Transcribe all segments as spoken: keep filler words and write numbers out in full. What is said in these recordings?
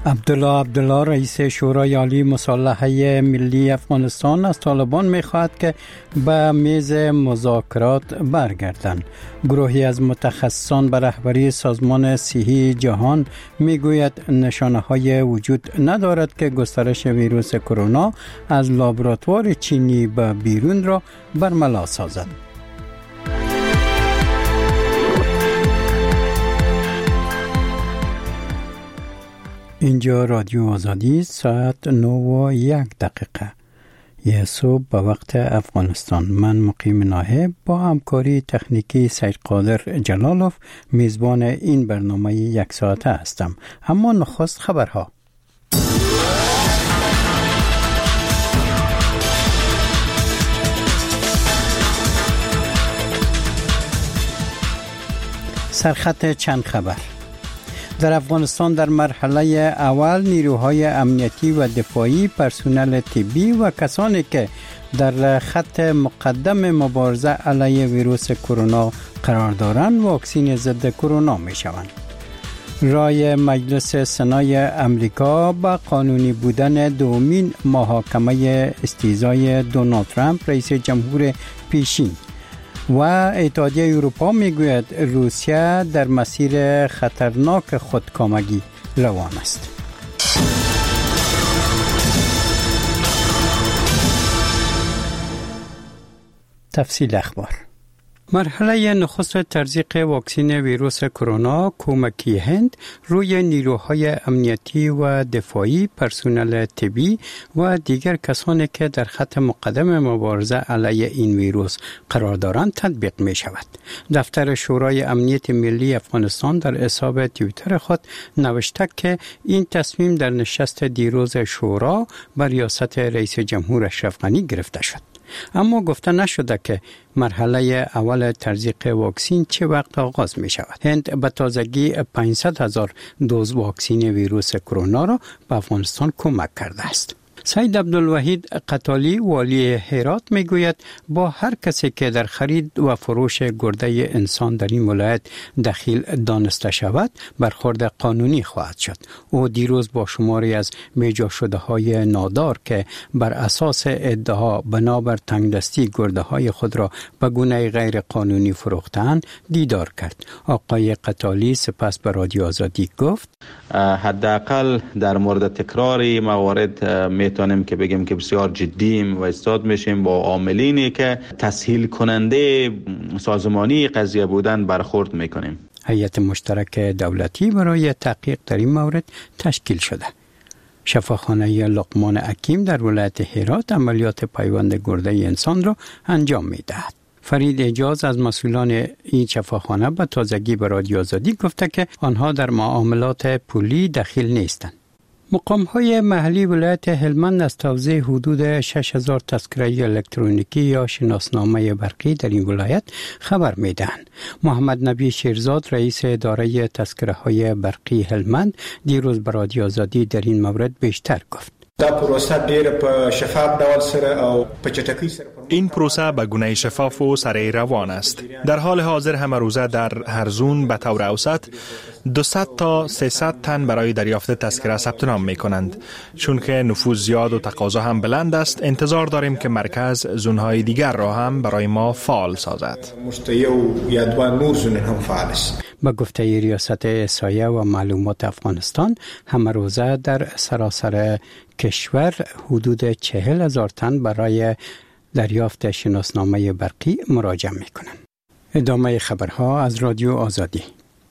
عبدالله عبدالله رئیس شورای عالی مسلحه ملی افغانستان از طالبان می‌خواهد که به میز مذاکرات برگردند. گروهی از متخصصان به رهبری سازمان صحی جهان میگوید نشانه‌های وجود ندارد که گسترش ویروس کرونا از لابراتوار چینی به بیرون را برملا سازد. اینجا رادیو آزادی ساعت نه و یک دقیقه یه صبح به وقت افغانستان. من مقیم ناهب با همکاری تکنیکی سید قادر جلالوف میزبان این برنامه یک ساعته هستم. اما نخست خبرها. سرخط چند خبر. در افغانستان در مرحله اول نیروهای امنیتی و دفاعی، پرسنل طبی و کسانی که در خط مقدم مبارزه علیه ویروس کرونا قرار دارند واکسین ضد کرونا می شوند. رای مجلس سنای امریکا با قانونی بودن دومین محاکمه استیزای دونالد ترامپ رئیس جمهور پیشین و اتحادیه اروپا میگوید روسیه در مسیر خطرناک خودکامگی روان است. تفصیل اخبار. مرحله نخست تزریق واکسن ویروس کرونا کمکی هند روی نیروهای امنیتی و دفاعی، پرسنل طبی و دیگر کسانی که در خط مقدم مبارزه علیه این ویروس قرار دارند تطبیق می شود. دفتر شورای امنیت ملی افغانستان در حساب توییتر خود نوشته که این تصمیم در نشست دیروز شورا بر ریاست رئیس جمهور اشرف غنی گرفته شد. اما گفته نشده که مرحله اول تزریق واکسن چه وقت آغاز می شود. هند به تازگی پانصد هزار دوز واکسن ویروس کرونا را به افغانستان کمک کرده است. سید عبدالوحید قتالی والی هرات می گوید با هر کسی که در خرید و فروش گرده انسان در این ولایت دخیل دانسته شود برخورد قانونی خواهد شد. او دیروز با شماری از میجا شده های نادار که بر اساس ادعا بنابر تنگدستی گرده های خود را به گونه غیر قانونی فروختند دیدار کرد. آقای قتالی سپس به رادیو آزادی گفت حداقل در مورد تکرار موارد میتونیم که بگیم که بسیار جدیم و استاد میشیم با عاملینی که تسهیل کننده سازمانی قضیه بودن برخورد میکنیم. هیئت مشترک دولتی برای تحقیق در این مورد تشکیل شده. شفاخانه لقمان حکیم در ولایت هرات عملیات پیوند گرده انسان را انجام میدهد. فرید اجاز از مسئولان این شفاخانه به تازگی به رادیو آزادی گفته که آنها در معاملات پولی دخیل نیستند. مقام‌های محلی ولایت هلمند از توزیع حدود شش هزار تذکره الکترونیکی یا شناسنامه برقی در این ولایت خبر می‌دهند. محمد نبی شیرزاد رئیس اداره تذکره‌های برقی هلمند دیروز به رادیو آزادی در این مورد بیشتر گفت. دا پروسه ډېر په شفاف ډول سره او په چټکۍ سره این پروسه به گونه شفاف و سریع روان است. در حال حاضر همه روزه در هر زون به طور اوسط دویست تا سیصد تن برای دریافت تذکره ثبت نام می کنند. چون که نفوذ زیاد و تقاضا هم بلند است، انتظار داریم که مرکز زونهای دیگر را هم برای ما فعال سازد. مشتیو یا دو نور زون هم فعال است. با گفته ریاست احصایه و معلومات افغانستان، همه روزه در سراسر کشور حدود چهل هزار تن برای دریافت شناسنامه برقی مراجعه می‌کنند. ادامه خبرها از رادیو آزادی.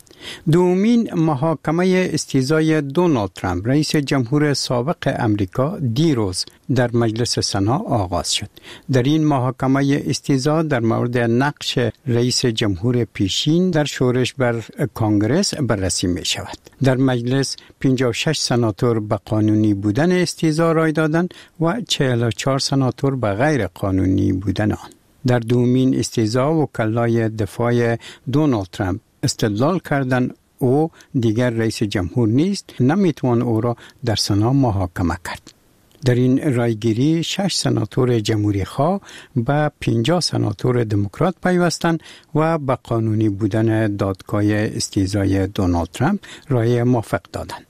دومین محاکمه استیزای دونالد ترامپ رئیس جمهور سابق امریکا دیروز در مجلس سنا آغاز شد. در این محاکمه استیزا در مورد نقش رئیس جمهور پیشین در شورش بر کنگره بررسی می شود. در مجلس پنجاه و شش سناتور به قانونی بودن استیزا رای دادند و چهل و چهار سناتور به غیر قانونی بودن آن. در دومین استیزا وکلای دفاع دونالد ترامپ استدلال کردن او دیگر رئیس جمهور نیست، نمیتوان او را در سنا محاکمه کرد. در این رایگیری شش سناتور جمهوری خواه به پنجاه سناتور دموکرات پیوستند و به قانونی بودن دادگاه استیزای دونالد ترامپ رای موافق دادند.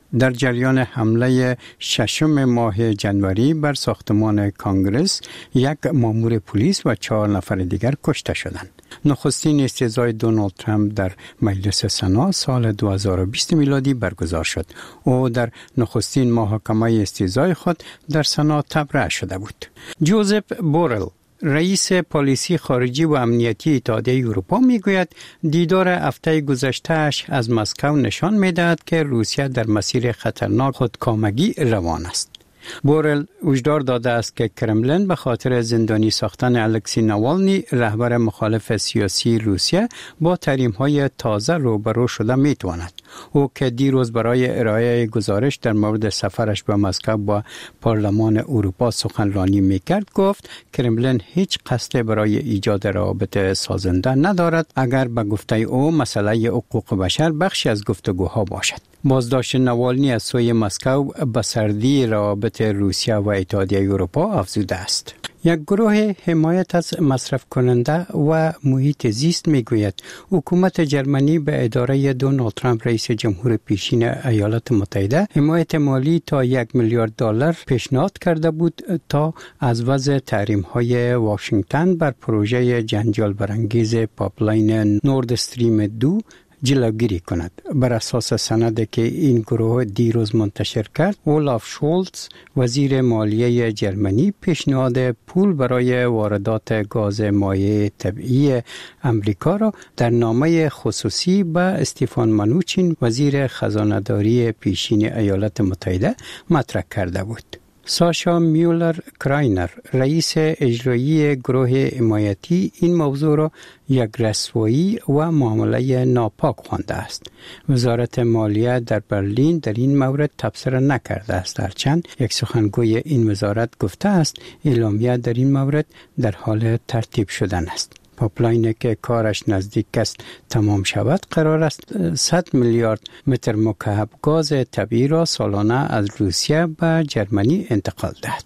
در جریان حمله ششم ماه جنوری بر ساختمان کانگرس یک مامور پلیس و چهار نفر دیگر کشته شدند. نخستین استیضای دونالد ترامپ در مجلس سنا سال دو هزار و بیست میلادی برگزار شد. او در نخستین محاکمه استیضای خود در سنا تبرئه شده بود. جوزف بورل رئیس پالیسی خارجی و امنیتی اتحادیه اروپا میگوید دیدار هفته گذشته‌اش از مسکو نشان می‌دهد که روسیه در مسیر خطرناک خودکامگی روان است. بورل هشدار داده است که کرملین به خاطر زندانی ساختن الکسی ناوالنی رهبر مخالف سیاسی روسیه با تحریم‌های تازه روبرو شده می‌تواند. او که دیروز برای ارائه گزارش در مورد سفرش به مسکو با پارلمان اروپا سخنرانی می‌کرد گفت کرملین هیچ قصد برای ایجاد روابط سازنده ندارد اگر به گفته او مسئله حقوق بشر بخشی از گفتگوها باشد. بازداشت ناوالنی از سوی مسکو به سردی روابط روسیه و اتحادیه اروپا افزوده است. یک گروه حمایت از مصرف کننده و محیط زیست میگوید حکومت جرمنی به اداره دونالد ترامپ رئیس جمهور پیشین ایالات متحده حمایت مالی تا یک میلیارد دلار پیشنهاد کرده بود تا از وضع تحریم‌های واشنگتن بر پروژه جنجال برانگیز پایپلاین نورد استریم دو جلوگیری کند. بر اساس سندی که این گروه دیروز منتشر کرد، اولاف شولتز وزیر مالیه جرمنی پیشنهاد پول برای واردات گاز مایع طبیعی امریکا را در نامه خصوصی به استیفان منوچین وزیر خزانه‌داری پیشین ایالات متحده مطرح کرده بود. ساشا میولر کراینر رئیس اجرایی گروه حمایتی این موضوع را یک رسوایی و معامله ناپاک خوانده است. وزارت مالیه در برلین در این مورد تبصره نکرده است، هرچند یک سخنگوی این وزارت گفته است اعلامیه در این مورد در حال ترتیب شدن است. پایپلاینی که کارش نزدیک است تمام شود قرار است صد میلیارد متر مکعب گاز طبیعی را سالانه از روسیه به جرمنی انتقال دهد.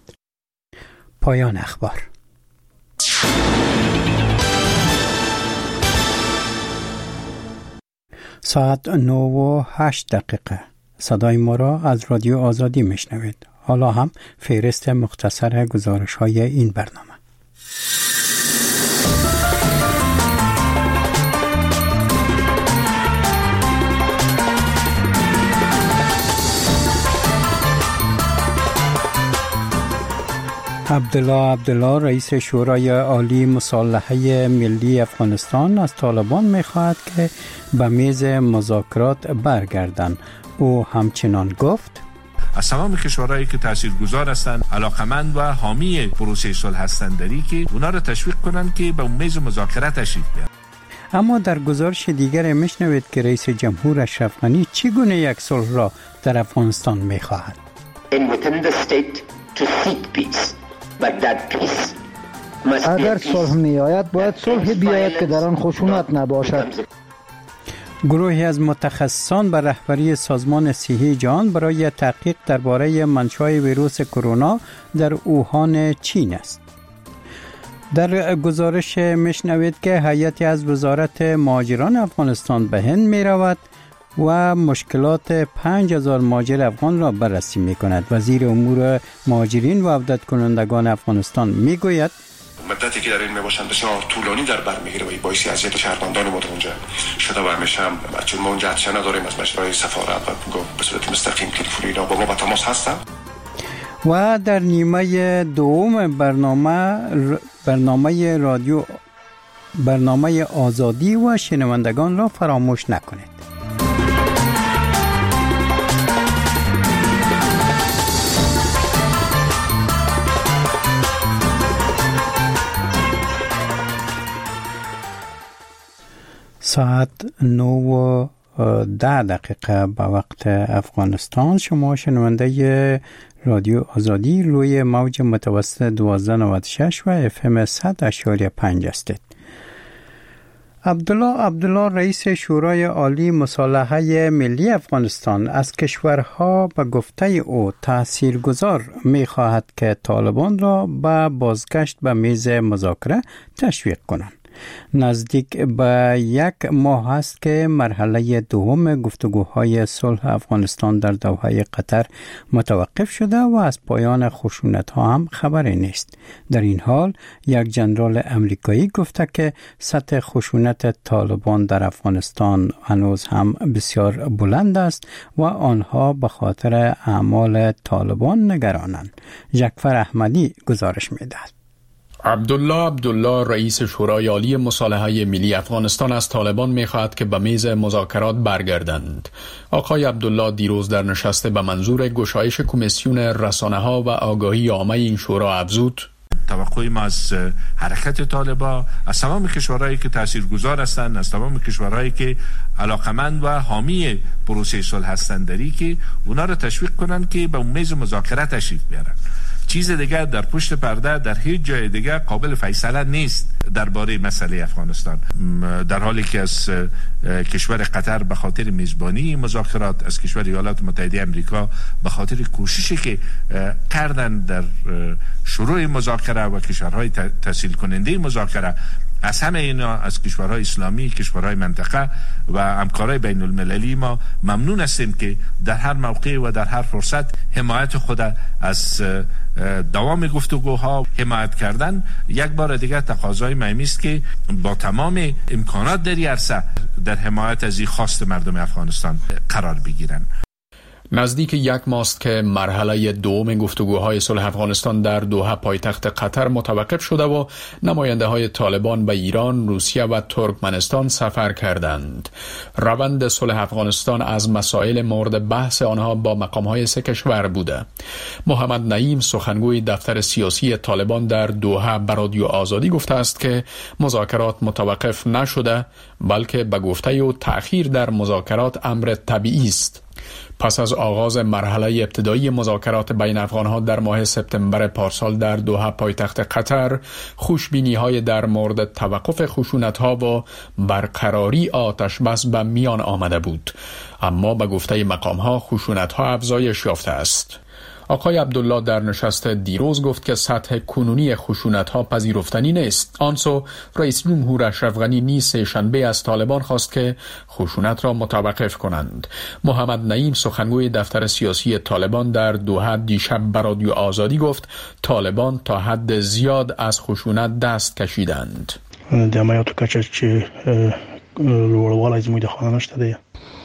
پایان اخبار. ساعت نه و هشت دقیقه. صدای ما را از رادیو آزادی میشنوید. حالا هم فهرست مختصر گزارش های این برنامه. عبدالله عبدالله رئیس شورای عالی مصالحه ملی افغانستان از طالبان می‌خواهد که به میز مذاکرات برگردند. او همچنان گفت از تمام کشورهایی که تاثیرگذار هستند علاقمند و حامی پروسه صلح هستند داری که اونا را تشویق کنند که به میز مذاکرات تشریف بیارند. اما در گزارش دیگر میشنوید که رئیس جمهور اشرف غنی چگونه یک صلح را در افغانستان می‌خواهد. اگر صلح می آید باید صلح بیاید که در آن خشونت نباشد. گروهی از متخصصان به رهبری سازمان صحی جهان برای تحقیق درباره منشأ ویروس کرونا در اوهان چین است. در گزارش میشنوید که هیئتی از وزارت مهاجران افغانستان به هند می رود و مشکلات پنج هزار مهاجر افغان را بررسی می کند. وزیر امور مهاجرین و عودت کنندگان افغانستان می گوید مدتی که در این می باشند بسیار طولانی در بر میگیره و باعث اذیت شهروندان ما اونجا شده و همیشه هم چون ما اونجا عدسه نداریم از مجرای سفارت و به صورت مستقیم تلفنی با ما با تماس هستند. و در نیمه دوم برنامه برنامه رادیو برنامه آزادی و شنوندگان را فراموش نکنید. ساعت نه و ده دقیقه به وقت افغانستان. شما شنونده رادیو آزادی روی موج متوسط دوازده نود و شش و اف ام صد اشاری پنج هستید. عبدالله عبدالله رئیس شورای عالی مصالحه ملی افغانستان از کشورها به گفته او تاثیرگذار می خواهد که طالبان را به بازگشت به میز مذاکره تشویق کنند. نزدیک به یک ماه است که مرحله دوم گفتگوهای صلح افغانستان در دوحه قطر متوقف شده و از پایان خشونت‌ها هم خبری نیست. در این حال یک جنرال امریکایی گفته که سطح خشونت طالبان در افغانستان هنوز هم بسیار بلند است و آنها به خاطر اعمال طالبان نگرانند. جعفر احمدی گزارش می‌دهد. عبدالله عبدالله رئیس شورای عالی مصالحه ملی افغانستان از طالبان می‌خواهد که به میز مذاکرات برگردند. آقای عبدالله دیروز در نشست به منظور گشایش کمیسیون رسانه‌ها و آگاهی عامه این شورا افزود: توقع ما از حرکت طالبان، از تمام کشورهایی که تاثیرگذار هستند، از تمام کشورهایی که علاقمند و حامی پروسه صلح هستند، داری که اونا رو تشویق کنند که به میز مذاکره تشریف بیارن. چیز دیگه در پشت پرده در هیچ جای دیگه قابل فیصله نیست درباره مسئله افغانستان. در حالی که از کشور قطر به خاطر میزبانی مذاکرات، از کشور ایالات متحده آمریکا به خاطر کوششی که کردن در شروع مذاکره و کشورهای تسهیل کننده مذاکره، از همه اینا، از کشورهای اسلامی، کشورهای منطقه و همکارای بین المللی، ما ممنون هستیم که در هر موقع و در هر فرصت حمایت خود از دوام گفتگوها حمایت کردن. یک بار دیگر تقاضای مهمی است که با تمام امکانات در عرصه در حمایت از این خواست مردم افغانستان قرار بگیرن. نزدیک یک ماست که مرحله دوم گفتگوهای صلح افغانستان در دوحه پایتخت قطر متوقف شده و نماینده های طالبان به ایران، روسیه و ترکمنستان سفر کردند. روند صلح افغانستان از مسائل مورد بحث آنها با مقام های سه کشور بوده. محمد نعیم سخنگوی دفتر سیاسی طالبان در دوحه به رادیو آزادی گفته است که مذاکرات متوقف نشده، بلکه به گفته او تأخیر در مذاکرات امر طبیعی است. پس از آغاز مرحله ابتدایی مذاکرات بین افغانها در ماه سپتامبر پارسال در دوحه پایتخت قطر، خوشبینی‌های در مورد توقف خشونت‌ها و برقراری آتش بس به میان آمده بود، اما به گفته مقام‌ها خشونت‌ها افزایش یافته است. آقای عبدالله در نشست دیروز گفت که سطح کنونی خشونت‌ها پذیرفتنی نیست. آنسو رئیس جمهور اشرف غنی نیز سه‌شنبه از طالبان خواست که خشونت را متوقف کنند. محمد نعیم سخنگوی دفتر سیاسی طالبان در دوحه دیشب به رادیو آزادی گفت طالبان تا حد زیاد از خشونت دست کشیدند. د عملیاتو کچه چې لوړوالی زموږ د خانه نشته دی.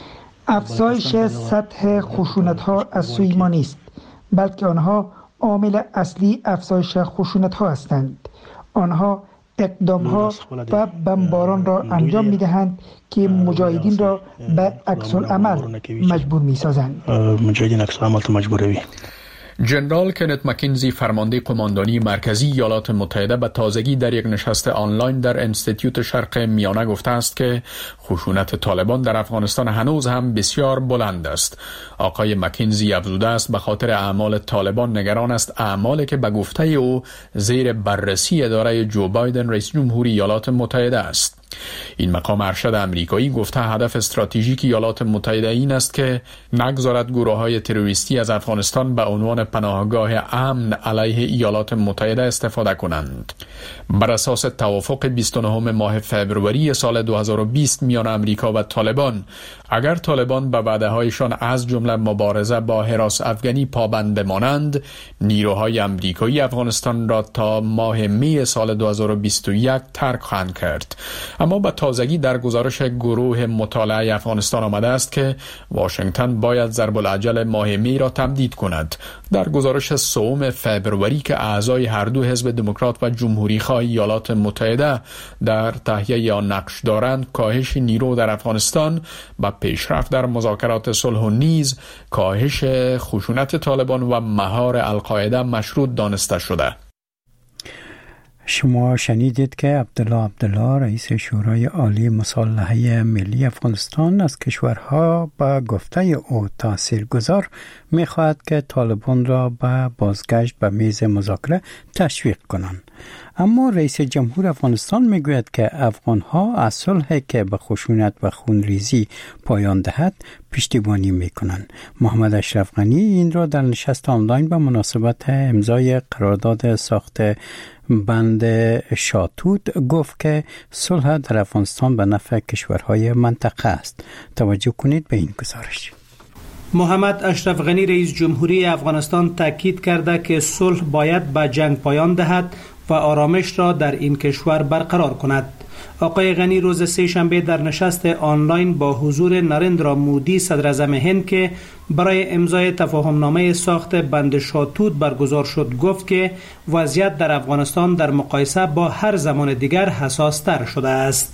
افزایش سطح خشونت‌ها از سوی ما نیست، بلکه آنها عامل اصلی افزایش خشونت‌ها هستند. آنها اقدام‌ها و بمباران را انجام می‌دهند که مجاهدین را به عکس‌العمل مجبور می‌سازند. مجاهدین عکس‌العمل تو مجبوروی. جنرال کنت مکینزی فرمانده قماندانی مرکزی ایالات متحده به تازگی در یک نشست آنلاین در انستیتیوت شرق میانه گفته است که خشونت طالبان در افغانستان هنوز هم بسیار بلند است. آقای مکینزی افزوده است به خاطر اعمال طالبان نگران است اعمالی که به گفته او زیر بررسی اداره جو بایدن رئیس جمهوری ایالات متحده است. این مقام ارشد امریکایی گفته هدف استراتژیک ایالات متحده این است که نگذارد گروه‌های تروریستی از افغانستان به عنوان پناهگاه امن علیه ایالات متحده استفاده کنند. بر اساس توافق بیست و نهم ماه فوریه سال دو هزار و بیست میان امریکا و طالبان، اگر طالبان به وعده‌هایشان از جمله مبارزه با حراس افغانی پابند بمانند، نیروهای امریکایی افغانستان را تا ماه می سال دو هزار و بیست و یک ترک خواهند کرد. اما با تازگی در گزارش گروه مطالعه افغانستان آمده است که واشنگتن باید ضرب العجل ماه می را تمدید کند. در گزارش سوم فوریه که اعضای هر دو حزب دموکرات و جمهوری خواه ایالات متحده در تهیه آن نقش دارند، کاهش نیرو در افغانستان با پیشرفت در مذاکرات صلح و نیز کاهش خشونت طالبان و مهار القاعده مشروط دانسته شده. شما شنیدید که عبدالله عبدالله رئیس شورای عالی مصالحه ملی افغانستان از کشورها با گفته او تاثیرگذار می‌خواهد که طالبان را به بازگشت به میز مذاکره تشویق کنند. اما رئیس جمهور افغانستان میگوید که افغانها از صلحی که به خشونت و خونریزی پایان دهد پشتیبانی میکنند. محمد اشرف غنی این را در نشست آنلاین به مناسبت امضای قرارداد ساخت بند شاتوت گفت که صلح در افغانستان به نفع کشورهای منطقه است. توجه کنید به این گزارش. محمد اشرف غنی رئیس جمهوری افغانستان تاکید کرده که صلح باید به جنگ پایان دهد و آرامش را در این کشور برقرار کند. آقای غنی روز سه شنبه در نشست آنلاین با حضور نریندرا مودی صدر اعظم هند که برای امضای تفاهمنامه ساخت بند شاتوت برگزار شد گفت که وضعیت در افغانستان در مقایسه با هر زمان دیگر حساس تر شده است.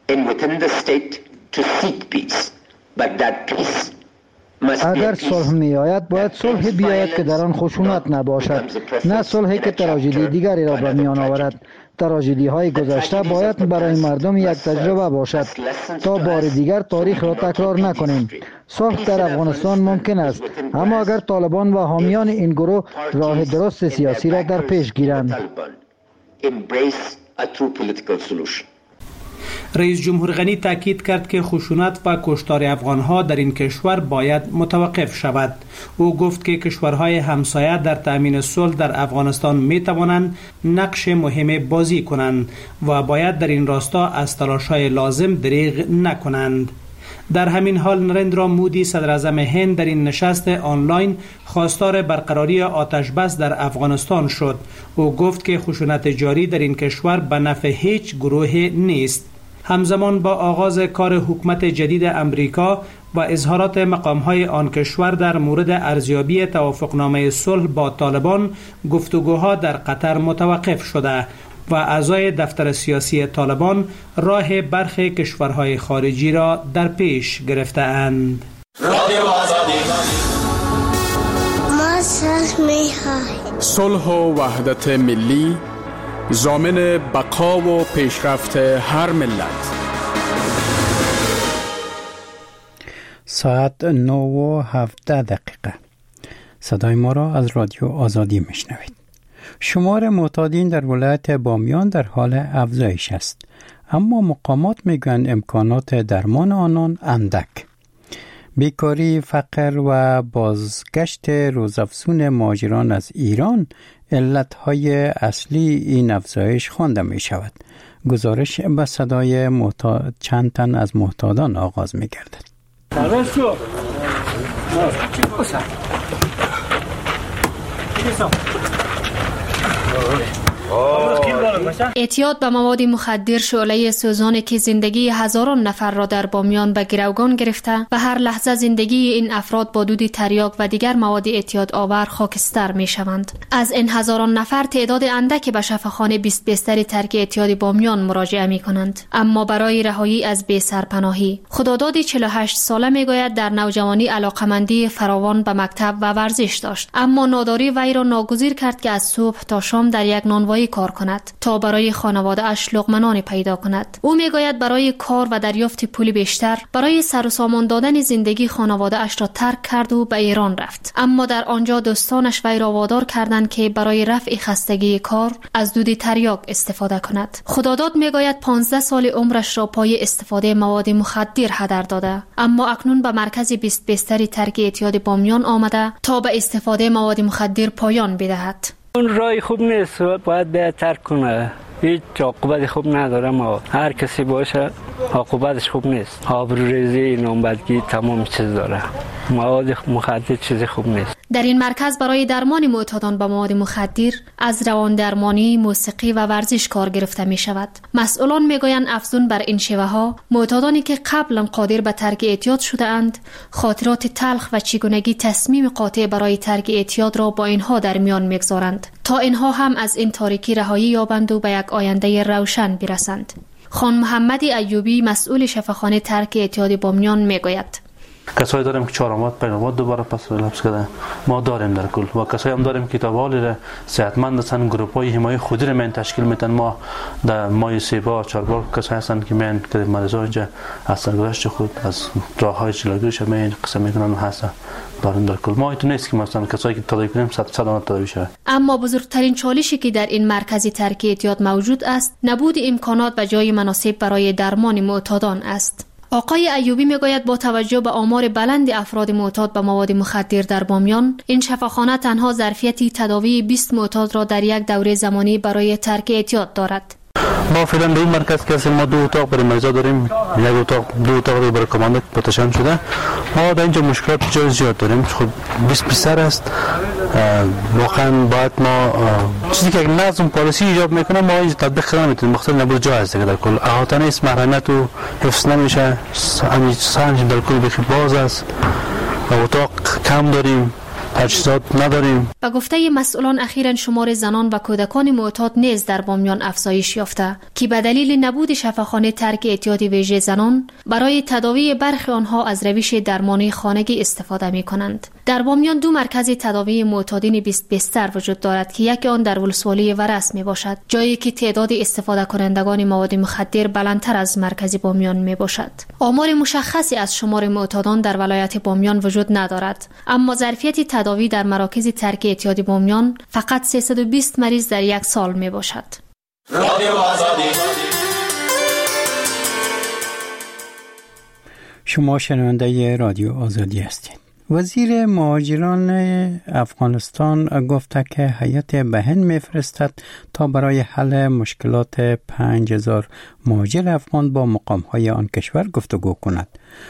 اگر صلح می آید باید صلح بیاید که در آن خشونت نباشد، نه صلحی که تراژدی دیگری را به میان آورد. تراژدی های گذشته باید برای مردم یک تجربه باشد تا بار دیگر تاریخ را تکرار نکنیم. صلح در افغانستان ممکن است، اما اگر طالبان و حامیان این گروه راه درست سیاسی را در پیش گیرند. رئیس جمهور غنی تاکید کرد که خشونت و کشتار افغانها در این کشور باید متوقف شود. او گفت که کشورهای همسایه در تأمین صلح در افغانستان می توانند نقش مهم بازی کنند و باید در این راستا از تلاش‌های لازم دریغ نکنند. در همین حال نریندرا مودی صدر اعظم هند در این نشست آنلاین خواستار برقراری آتش بس در افغانستان شد. او گفت که خشونت جاری در این کشور به نفع هیچ گروه نیست. همزمان با آغاز کار حکومت جدید امریکا و اظهارات مقام‌های آن کشور در مورد ارزیابی توافقنامه صلح با طالبان، گفتگوها در قطر متوقف شده و اعضای دفتر سیاسی طالبان راه برخی کشورهای خارجی را در پیش گرفته‌اند. صلح و وحدت ملی ضامن بقا و پیشرفت هر ملت. ساعت نه و هفده دقیقه. صدای ما را از رادیو آزادی میشنوید. شمار معتادین در ولایت بامیان در حال افزایش است، اما مقامات میگویند امکانات درمان آنان اندک. بیکاری، فقر و بازگشت روزافزون مهاجران از ایران علتهای اصلی این افزایش خوانده می شود. گزارش به صدای محتاج چند تن از معتادان آغاز می گردد. اعتیاد به مواد مخدر شعله سوزانی که زندگی هزاران نفر را در بامیان به گروگان گرفته و هر لحظه زندگی این افراد با دود تریاک و دیگر مواد اعتیاد آور خاکستر می شوند. از این هزاران نفر تعداد اندکی به شفاخانه بیست بستر ترک اعتیاد بامیان مراجعه می کنند، اما برای رهایی از بی سرپناهی. خداداد چهل و هشت ساله می گوید در نوجوانی علاقمندی فراوان به مکتب و ورزش داشت، اما ناداری وی را ناگزیر کرد که از صبح تا شام در یک نانوایی کار کند تا برای خانواده اش لقمه نان پیدا کند. او میگوید برای کار و دریافت پول بیشتر برای سر و سامان دادن زندگی خانواده اش را ترک کرد و به ایران رفت، اما در آنجا دوستانش وی را وادار کردند که برای رفع خستگی کار از دود تریاک استفاده کند. خداداد میگوید پانزده سال عمرش را پای استفاده مواد مخدر هدر داده، اما اکنون به مرکز بیست بستر ترک اعتیاد بامیان آمده تا به استفاده مواد مخدر پایان بدهد. اون رای خوب نیست، باید به ترک کنه. هیچ عاقبت خوب نداره، ما هر کسی باشه عاقبتش خوب نیست. آبروریزی، نامبردگی، تمام چیز داره. مواد مخدر چیز خوب نیست. در این مرکز برای درمان معتادان به مواد مخدر از روان درمانی، موسیقی و ورزش کار گرفته می شود. مسئولان می گویند افزون بر این شیوه ها معتادانی که قبلا قادر به ترک اعتیاد شده اند خاطرات تلخ و چگونگی تصمیم قاطع برای ترک اعتیاد را با اینها در میان میگذارند تا اینها هم از این تاریکی رهایی یابند و به یک آینده روشن برسند. خان محمد ایوبی مسئول شفاخانه ترک اعتیاد بامیان می گوید کسایی داریم که چهار ماه پنج ماه دوباره پس لبس کرده ما داریم در کل و کسایی هم داریم که تابالی را صحتمند هستن گروپ‌های حمایت خودی را من تشکیل میدن ما در ماه سه بار چهار بار کسایی هستن که من که مریضا اینجا از سرگذشت خود از راه‌های جلوگیریش من قسم میکنن هستن دارن در کل ما ایتون نیست که مثلا کسایی که تداوی کنیم صد صد تداوی شه. اما بزرگترین چالشی که در این مرکز ترک اعتیاد موجود است نبود امکانات و جای مناسب برای درمان معتادان است. آقای ایوبی میگوید با توجه به آمار بلند افراد معتاد به مواد مخدر در بامیان، این شفاخانه تنها ظرفیت تداوی بیست معتاد را در یک دوره زمانی برای ترک اعتیاد دارد. ما فعلا به این مرکز که اصلا ما دو اتاق برای مریضا داریم، یک اتاق دو اتاق برای کماندک پتشن شده. ما در اینجا مشکلات جای زیاد داریم. خب بیست پسر است. واقعا باید ما چیزی که نظم پالیسی ایجاب میکنه ما اینجا تطبیق نمیتونیم. مختلف نبود جا هست در کل احاطه نیست، محرمیت و حفظ نمیشه. همین سنج در کل بخی باز است. اتاق کم داریم. تجهیزات نداریم. به گفته مسئولان اخیراً شمار زنان و کودکان معتاد نیز در بامیان افزایش یافته که به دلیل نبود شفاخانه ترک اعتیاد ویژه زنان برای تداوی برخی آنها از روش درمانی خانگی استفاده می کنند. در بامیان دو مرکز تداوی معتادین بیست بستر وجود دارد که یکی آن در ولسوالی ورس می باشد، جایی که تعداد استفاده کنندگان مواد مخدر بلندتر از مرکز بامیان می باشد. آمار مشخصی از شمار معتادان در ولایت بامیان وجود ندارد، اما ظرفیت تداوی در مراکز ترک اعتیاد بامیان فقط سیصد و بیست مریض در یک سال می باشد. رادیو آزادی. شما شنونده رادیو آزادی هستید. وزیر مهاجران افغانستان گفته که هیئت به هند میفرستد تا برای حل مشکلات پنج هزار مهاجر افغان با مقام‌های آن کشور گفتگو کند.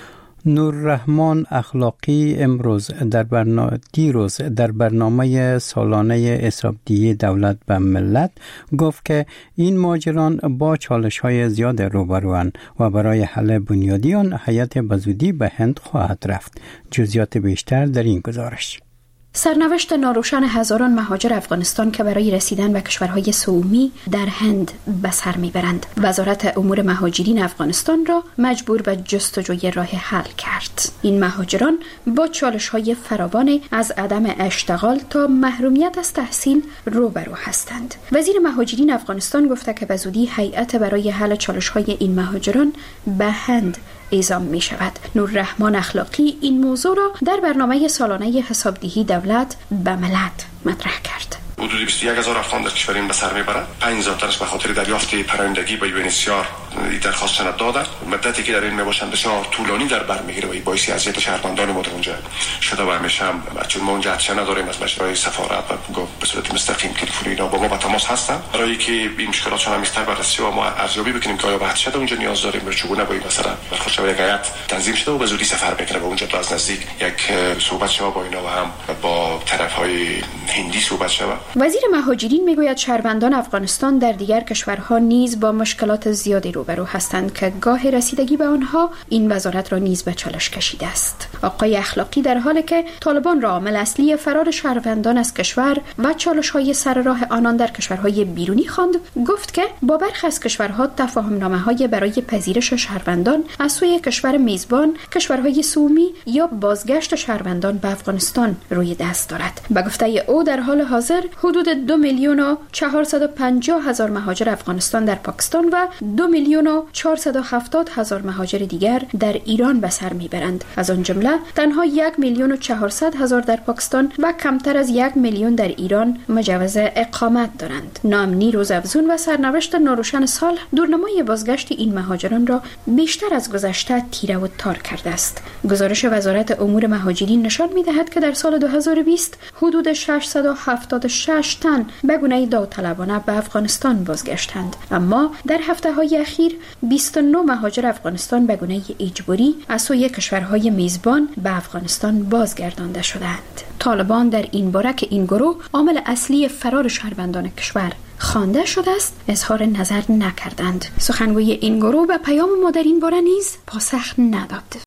نوررحمان اخلاقی امروز در برنامه دیروز در برنامه سالانه حسابدهی دولت به ملت گفت که این مهاجران با چالش‌های زیاد روبروند و برای حل بنیادی آن هیئت به زودی به هند خواهد رفت. جزئیات بیشتر در این گزارش. سرنوشت ناروشن هزاران مهاجر افغانستان که برای رسیدن به کشورهای سومی در هند به سر میبرند. وزارت امور مهاجرین افغانستان را مجبور به جستجوی راه حل کرد. این مهاجران با چالش‌های فراوان از عدم اشتغال تا محرومیت از تحصیل روبرو هستند. وزیر مهاجرین افغانستان گفته که به زودی هیئت برای حل چالش‌های این مهاجران به هند اعزام می شود. نوررحمان اخلاقی این موضوع را در برنامه سالانه حسابدهی دولت به ملت مطرح کرد. حدود بیست و یک هزار افغان در کشور این به سر میبرند. پنج هزار تنش به خاطر دریافت پناهندگی به یو ان اچ سی آر درخواست سند دادند. مدتی که در این میباشند بسیار طولانی در بر میگیره و باعث اذیت شهروندان ما در اونجا شده و همیشه هم چون ما اونجا حدس نداریم از مشورای سفارت و به صورت مستقیم تلفنی اینا با ما به تماس هستند برای که این مشکلاتشون هم بیشتر بررسی و ما ارزیابی بکنیم که آیا به شده اونجا نیاز داریم یا چگونه با این مثلا برخورد یک هیئت تنظیم شده و به زودی سفر بکنه و اونجا تا از نزدیک یک صحبت شود با اینا و هم با طرف‌های هندی صحبت شود. وزیر مهاجرین میگوید شهروندان افغانستان در دیگر کشورها نیز با مشکلات زیادی روبرو هستند که گاه رسیدگی به آنها این وزارت را نیز به چالش کشیده است. آقای اخلاقی در حالی که طالبان را عامل اصلی فرار شهروندان از کشور و چالش‌های سر راه آنان در کشورهای بیرونی خواند، گفت که با برخی از کشورها تفاهم‌نامه‌های برای پذیرش شهروندان از سوی کشور میزبان، کشورهای سومی یا بازگشت شهروندان به افغانستان روی دست دارد. به گفته او در حال حاضر حدود دو میلیون و چهارصد و پنجاه هزار مهاجر افغانستان در پاکستان و دو میلیون و چهارصد و هفتاد هزار مهاجر دیگر در ایران به سر میبرند. از آن جمله تنها یک میلیون و چهارصد هزار در پاکستان و کمتر از یک میلیون در ایران مجوز اقامت دارند. ناامنی روزافزون و سرنوشت ناروشن سال دورنمای بازگشت این مهاجران را بیشتر از گذشته تیره و تار کرده است. گزارش وزارت امور مهاجرین نشان می‌دهد که در سال دو هزار و بیست حدود ششصد و هفتاد و شش تن به گونه داوطلبانه به افغانستان بازگشتند، اما در هفته‌های اخیر بیست و نه مهاجر افغانستان به گونه اجباری از سوی کشورهای میزبان به افغانستان بازگردانده شدند. طالبان در این باره که این گروه عامل اصلی فرار شهروندان کشور خوانده شده است اظهار نظر نکردند. سخنگوی این گروه به پیام ما در این باره نیز پاسخ نداد.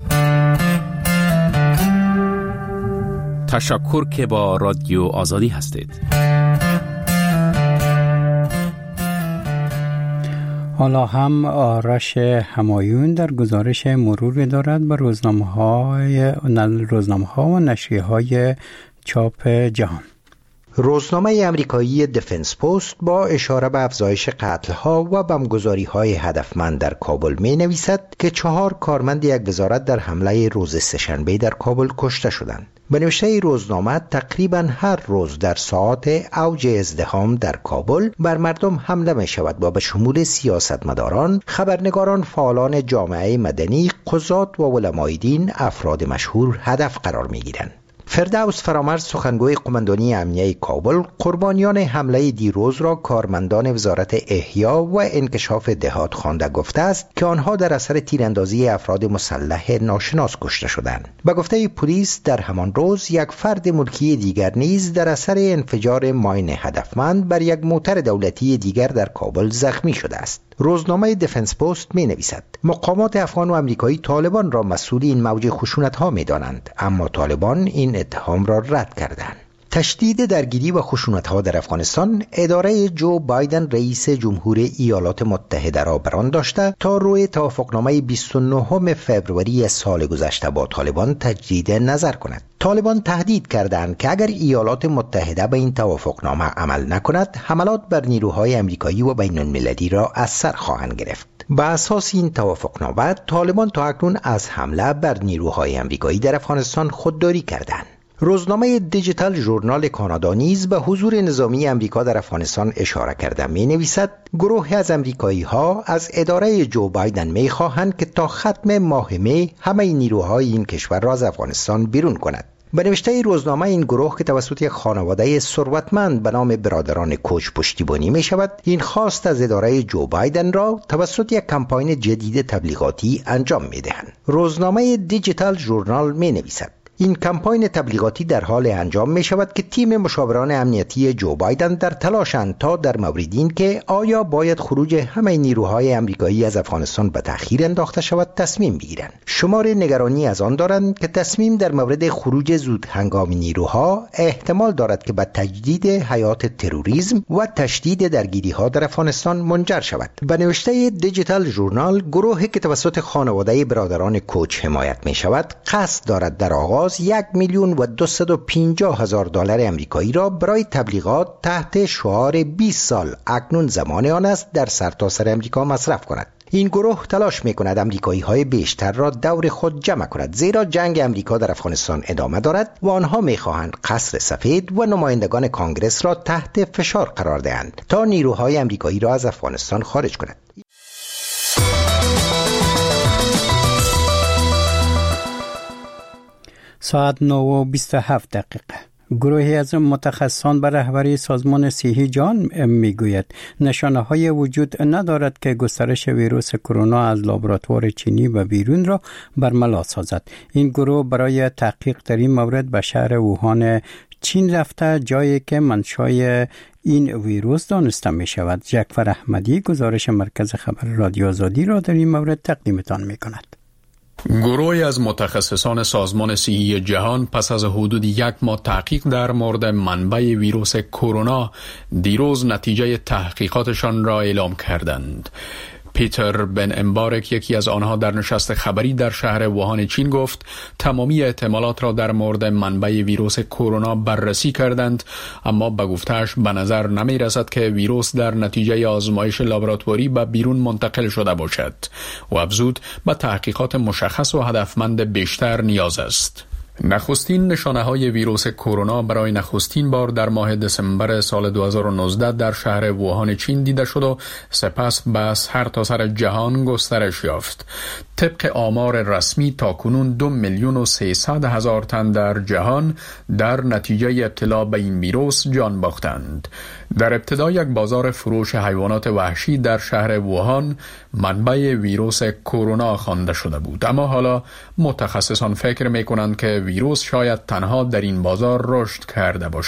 تشکر که با رادیو آزادی هستید. حالا هم آرش همایون در گزارش مرور دارد به روزنامه‌های روزنامه‌ها و نشریه‌های چاپ جهان. روزنامه امریکایی دفنس پست با اشاره به افزایش قتل‌ها و بمبگذاری‌های هدفمند در کابل می نویسد که چهار کارمند یک وزارت در حمله روز سه‌شنبه در کابل کشته شدند. به نوشته روزنامه تقریبا هر روز در ساعات اوج ازدحام در کابل بر مردم حمله می شود و به شمول سیاستمداران، خبرنگاران، فعالان جامعه مدنی، قضات و علمای دین، افراد مشهور هدف قرار می گیرند. فردوس فرامرز سخنگوی قماندانی امنیه کابل قربانیان حمله دیروز را کارمندان وزارت احیا و انکشاف دهات خوانده گفته است که آنها در اثر تیراندازی افراد مسلح ناشناس کشته شدند. به گفته پلیس در همان روز یک فرد ملکی دیگر نیز در اثر انفجار ماین هدفمند بر یک موتر دولتی دیگر در کابل زخمی شده است. روزنامه دفنس پست می نویسد مقامات افغان و امریکایی طالبان را مسئول این موج خشونت ها می دانند، اما طالبان این اتهام را رد کردند. تشدید درگیری و خشونت‌ها در افغانستان اداره جو بایدن رئیس جمهور ایالات متحده را بران داشته تا روی توافقنامه بیست و نهم فوریه سال گذشته با طالبان تجدید نظر کند. طالبان تهدید کردند که اگر ایالات متحده به این توافقنامه عمل نکند، حملات بر نیروهای امریکایی و بین المللی را از سر خواهند گرفت. به اساس این توافقنامه، طالبان تا اکنون از حمله بر نیروهای امریکایی در افغانستان خودداری کردند. روزنامه دیجیتال ژورنال کانادا نیز به حضور نظامی امریکا در افغانستان اشاره کرده می نویسد گروه از امریکایی ها از اداره جو بایدن می خواهند که تا ختم ماه می همه نیروهای این کشور را از افغانستان بیرون کند. به نوشته روزنامه این گروه که توسط یک خانواده ثروتمند به نام برادران کوچ پشتیبانی می شود، این خواست از اداره جو بایدن را توسط یک کمپاین جدید تبلیغاتی انجام می دهند. روزنامه دیجیتال ژورنال می نویسد این کمپاین تبلیغاتی در حال انجام می شود که تیم مشاوران امنیتی جو بایدن در تلاشند تا در مورد این که آیا باید خروج همه نیروهای امریکایی از افغانستان به تأخیر انداخته شود تصمیم بگیرند. شمار نگرانی از آن دارند که تصمیم در مورد خروج زود هنگام نیروها احتمال دارد که به تجدید حیات تروریسم و تشدید درگیری ها در افغانستان منجر شود. به نوشته دیجیتال ژورنال، گروهی که توسط خانواده برادران کوچ حمایت می شود قصد دارد در آغاز یک میلیون و دویست و پنجاه هزار دلار امریکایی را برای تبلیغات تحت شعار بیست سال اکنون زمان آن است در سرتاسر امریکا مصرف کند. این گروه تلاش می‌کند امریکایی های بیشتر را دور خود جمع کند، زیرا جنگ امریکا در افغانستان ادامه دارد و آنها می‌خواهند قصر سفید و نمایندگان کانگرس را تحت فشار قرار دهند تا نیروهای امریکایی را از افغانستان خارج کند. ساعت نه و بیست و هفت دقیقه. گروهی از متخصصان بر رهبری سازمان صحی جهان میگوید نشانه های وجود ندارد که گسترش ویروس کرونا از لابراتوار چینی به بیرون را برملا سازد. این گروه برای تحقیق در این مورد به شهر ووهان چین رفته، جایی که منشأ این ویروس دانسته می شود. جعفر احمدی گزارش مرکز خبر رادیو آزادی را در این مورد تقدیمتان می کند. گروهی از متخصصان سازمان صحی جهان پس از حدود یک ماه تحقیق در مورد منبع ویروس کرونا دیروز نتیجه تحقیقاتشان را اعلام کردند. پیتر بن امبارک، یکی از آنها، در نشست خبری در شهر ووهان چین گفت تمامی احتمالات را در مورد منبع ویروس کرونا بررسی کردند، اما به گفته‌اش به نظر نمی رسد که ویروس در نتیجه آزمایش لابراتواری به بیرون منتقل شده باشد و افزود به تحقیقات مشخص و هدفمند بیشتر نیاز است. نخستین نشانه های ویروس کرونا برای نخستین بار در ماه دسامبر سال دو هزار و نوزده در شهر ووهان چین دیده شد و سپس به سرتاسر جهان گسترش یافت. طبق آمار رسمی تاکنون دو میلیون و سیصد هزار تن در جهان در نتیجه ابتلا به این ویروس جان باختند. در ابتدا یک بازار فروش حیوانات وحشی در شهر ووهان منبع ویروس کرونا خوانده شده بود، اما حالا متخصصان فکر می کنند که ویروس شاید تنها در این بازار رشد کرده باشد.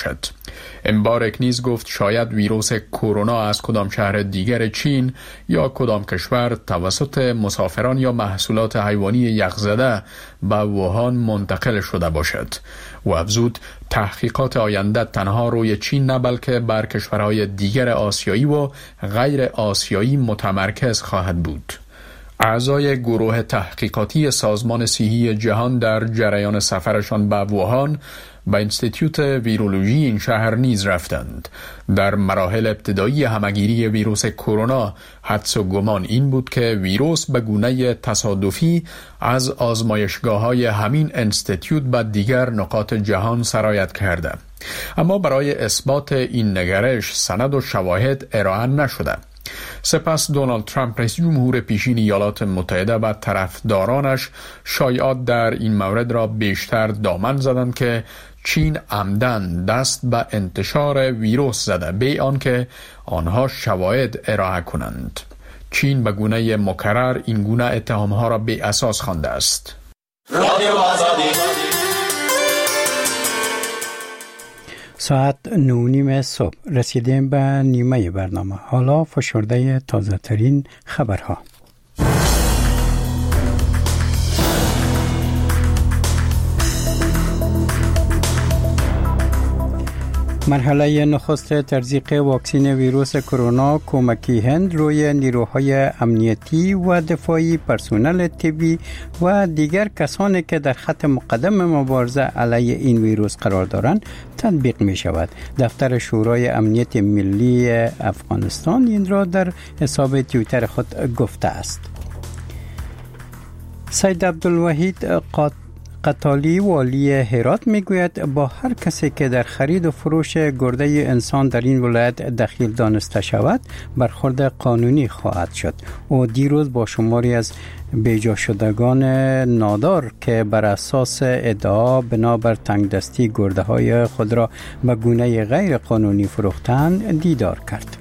امبارک نیز گفت شاید ویروس کرونا از کدام شهر دیگر چین یا کدام کشور توسط مسافران یا محصولات حیوانی یخزده به ووهان منتقل شده باشد و افزود تحقیقات آینده تنها روی چین نه بلکه بر کشورهای دیگر آسیایی و غیر آسیایی متمرکز خواهد بود. اعضای گروه تحقیقاتی سازمان صحی جهان در جریان سفرشان به ووهان به انستیتیوت ویرولوژی این شهر نیز رفتند. در مراحل ابتدایی همگیری ویروس کرونا حدس و گمان این بود که ویروس به گونه تصادفی از آزمایشگاه‌های همین انستیتیوت به دیگر نقاط جهان سرایت کرده، اما برای اثبات این نگرش سند و شواهد ارائه نشده. سپس دونالد ترامپ رئیس جمهور پیشین ایالات متحده و طرفدارانش شایعات در این مورد را بیشتر دامن زدند که چین عمدن دست به انتشار ویروس زده بی آنکه آنها شواهد ارائه کنند. چین به گونه مکرر این گونه اتهامها را بی اساس خوانده است. ساعت نو نیم صبح رسیدیم به نیمه برنامه. حالا فشرده تازه ترین خبرها. مرحله نخست تزریق واکسن ویروس کرونا کمکی هند روی نیروهای امنیتی و دفاعی، پرسنل طبی و دیگر کسانی که در خط مقدم مبارزه علیه این ویروس قرار دارند تطبیق می شود. دفتر شورای امنیت ملی افغانستان این را در حساب توییتر خود گفته است. سید عبدالوحید قاط قطالی والی هرات میگوید با هر کسی که در خرید و فروش گرده انسان در این ولایت دخیل دانسته شود برخورد قانونی خواهد شد. او دیروز با شماری از بیجا شدگان نادار که بر اساس ادعا بنابر تنگدستی گرده های خود را به گونه غیر قانونی فروختند دیدار کرد.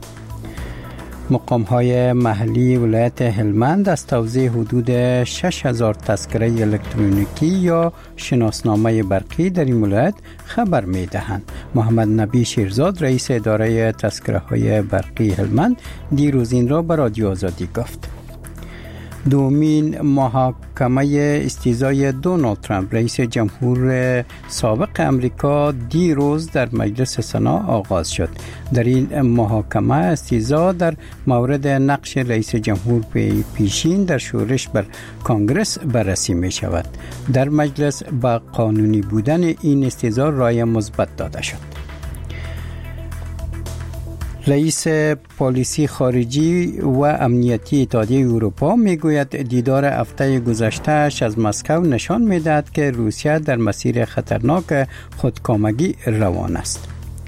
مقام های محلی ولایت هلمند از توزیع حدود شش هزار تذکره الکترونیکی یا شناسنامه برقی در این ولایت خبر می دهند. محمد نبی شیرزاد رئیس اداره تذکره های برقی هلمند دیروز این را به رادیو آزادی گفت. دومین محاکمه استیزای دونالد ترامپ رئیس جمهور سابق امریکا دیروز در مجلس سنا آغاز شد. در این محاکمه استیزا در مورد نقش رئیس جمهور پیشین در شورش بر کانگرس بررسی می شود. در مجلس با قانونی بودن این استیزا رای مثبت داده شد. رئیس پلیسی خارجی و امنیتی اتحادیه اروپا میگوید دیدار هفته گذشته‌اش از مسکو نشان میدهد که روسیه در مسیر خطرناک خودکامگی روان است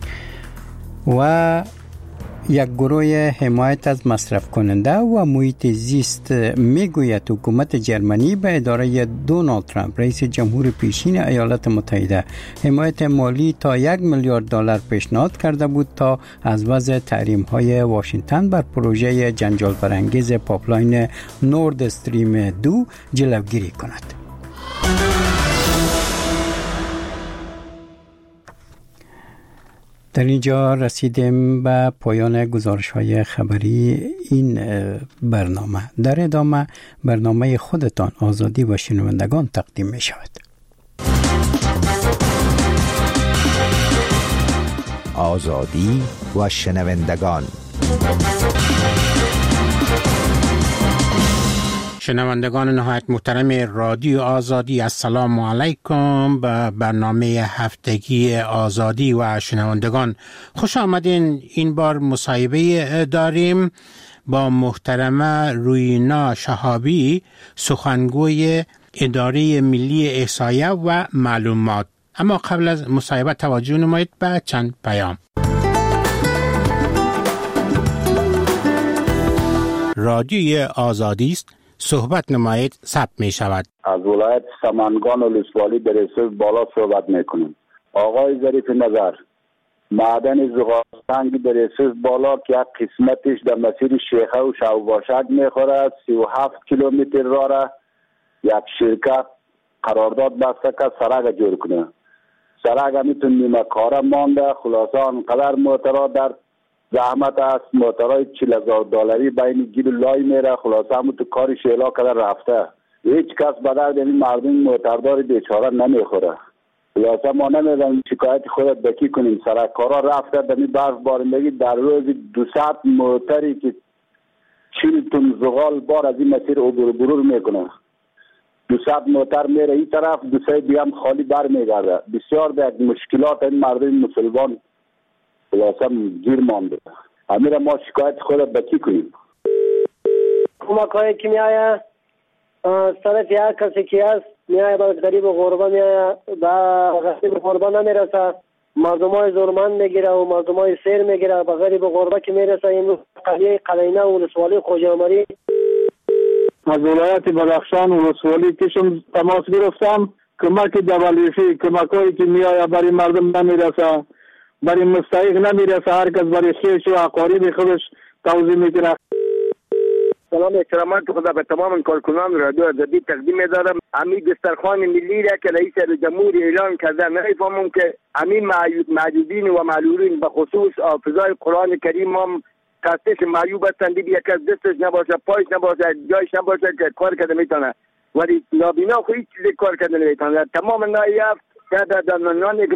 و یک گروه حمایت از مصرف کننده و محیط زیست میگوید حکومت جرمنی به اداره دونالد ترامپ رئیس جمهور پیشین ایالات متحده حمایت مالی تا یک میلیارد دلار پیشنهاد کرده بود تا از وضع تحریم های واشنگتن بر پروژه جنجال برانگیز پایپلاین نورد استریم دو جلوگیری کند. در اینجا رسیدیم به پایان گزارش‌های خبری این برنامه. در ادامه برنامه خودتان آزادی و شنوندگان تقدیم می شود. آزادی و شنوندگان. شنوندگان نهایت محترم رادیو آزادی، السلام علیکم. به برنامه هفتگی آزادی و شنوندگان خوش آمدین. این بار مصاحبه داریم با محترمه روینا شهابی، سخنگوی اداره ملی احصایه و معلومات. اما قبل از مصاحبه توجه نمایید به چند پیام. رادیوی آزادی است، صحبت نمایید ثبت می شود. از ولایت سمنگان و لسوالی در رسوب بالا صحبت می کنیم. آقای ظریف نظر، معدن زغالسنگ در رسوب بالا که یک قسمتش در مسیر شیخه و شوباشک می خوره، سی و هفت کیلومتر راه یک شرکت قرارداد بسته که سرک جور کنه. سرک همیتون نیمه کاره مانده. خلاصه آنقدر موترها در زحمت است. موترهای چهل هزار دلاری بین گیر و لای میره. خلاصه همون تو کار شیلا کده رفته. هیچ کس به درد این مردم موتردار بیچاره نمیخوره. خلاصه ما نمیدونم شکایت خودت بکی کنیم. سرک کارا رفته دمی برف بارندگی در روز دویست موتری که چهل تن زغال بار از این مسیر عبور برور میکنه. دویست موتر میره این طرف، دویست دیگه هم خالی بر میگرده. بسیار به مشکلات این مردم مسلمان خلاصه گیر مانده. همین ما شکایت خودت بکی کنیم. کمک های که میایه طرف هر کسی که هست میایه با غریب و غربا میایه با غریب و غربا نمیرسه. مردم های زورمند میگیره و مردم های سیر میگیره. با غریب و غربا که میرسه امروز قلیه قلینه و ولسوالی خوجامری از ولایت بدخشان و ولسوالی کشم تماس گرفتم. کمک دبلیفی کمک هایی که میایه برای مردم نمیرسه، برای مستحق نمیرسه. هر کس برای خیش و اقارب خودش توضیح میکنه. سلام احترامات خدا به تمام کارکنان رادیو آزادی تقدیم دارم. امید دسترخوان ملی را که رئیس جمهور اعلان کرده نمیفهمم که امین معیوبین و معلولین به خصوص حافظای قرآن کریم هم کسش معیوب هستند. یک کس دستش نباشه، پایش نباشه، جایش نباشه که کار کرده میتونه، ولی نابینا خو هیچ چیزی کار کرده نمیتونه. تمام نایب در در نان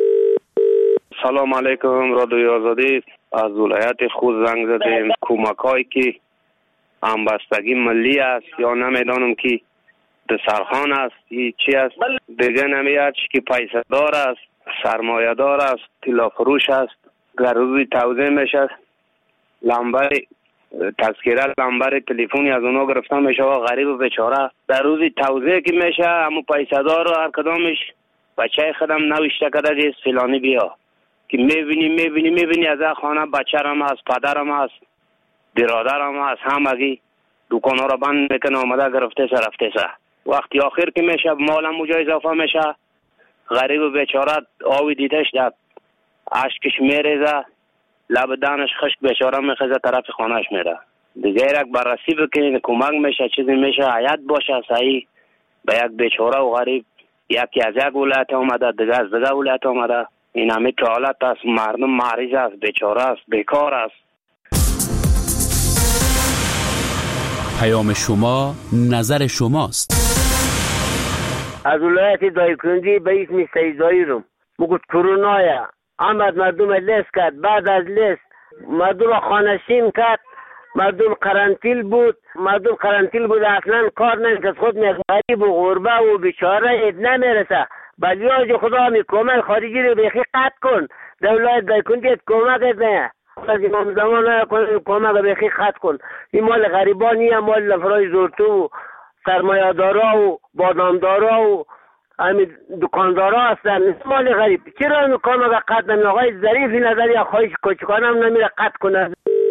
سلام علیکم رادیو آزادی. از ولایت خود زنگ زدیم. کمک هایی که همبستگی ملی است یا نمیدانم که دسترخوان است ای چی است دیگه نمیاد که پیسه دار است، سرمایه دار است، طلا فروش است. در روزی توزیع میشه لمبر تذکره لمبر تلفنی از اونها گرفتن میشه و غریب و بیچاره در روزی توزیع که میشه همون پیسه دار و هر کدامش بچه خودم نوشته کرده دیست فلانی بیا که میبینی میبینی میبینی از خانه بچه‌رم هست، پدرم هست، برادرم هست، همگی دکان ها را بند میکنه آمده گرفته سه رفته سه. وقتی آخر که میشه مالم اونجا اضافه میشه غریب و بیچاره آوی دیدش در عشقش میریزه، لب دانش خشک بیچاره میخزه طرف خانهش میره. دیگه یک بررسی بکنین کمک میشه چیزی میشه حیات باشه صحیح به یک بیچاره و غریب. یکی از یک ولایت آمده دیگه از دیگه ولایت آمده. این همه که حالت است. مردم مریض است، بیچاره است، بیکار است. پیام شما نظر شماست. از ولایت دایکنندی به اسم سیدایی رو بگوت کرونایا آمد مردم لیست کرد. بعد از لیست مردم خانشین کرد. مردم قرنطیل بود. مردم قرنطیل بود اصلا کار نمیکرد. خود غریب و غربه و بیچاره اید نمیرسه. بلیاج خدا می کمک خارجی رو بخی قطع کن. دولت دایکنندی کمک نه از امام زمان کمک بخی خط کن. این مال غریبانی هم مال لفرای زورتو و سرمایه‌دارا و بادامدارا و همین دکاندارا هستن. مال غریب چرا کمک قطع نمی؟ آقای ظریفی نظری خواهش کوچکانه هم نمیره قطع کنه.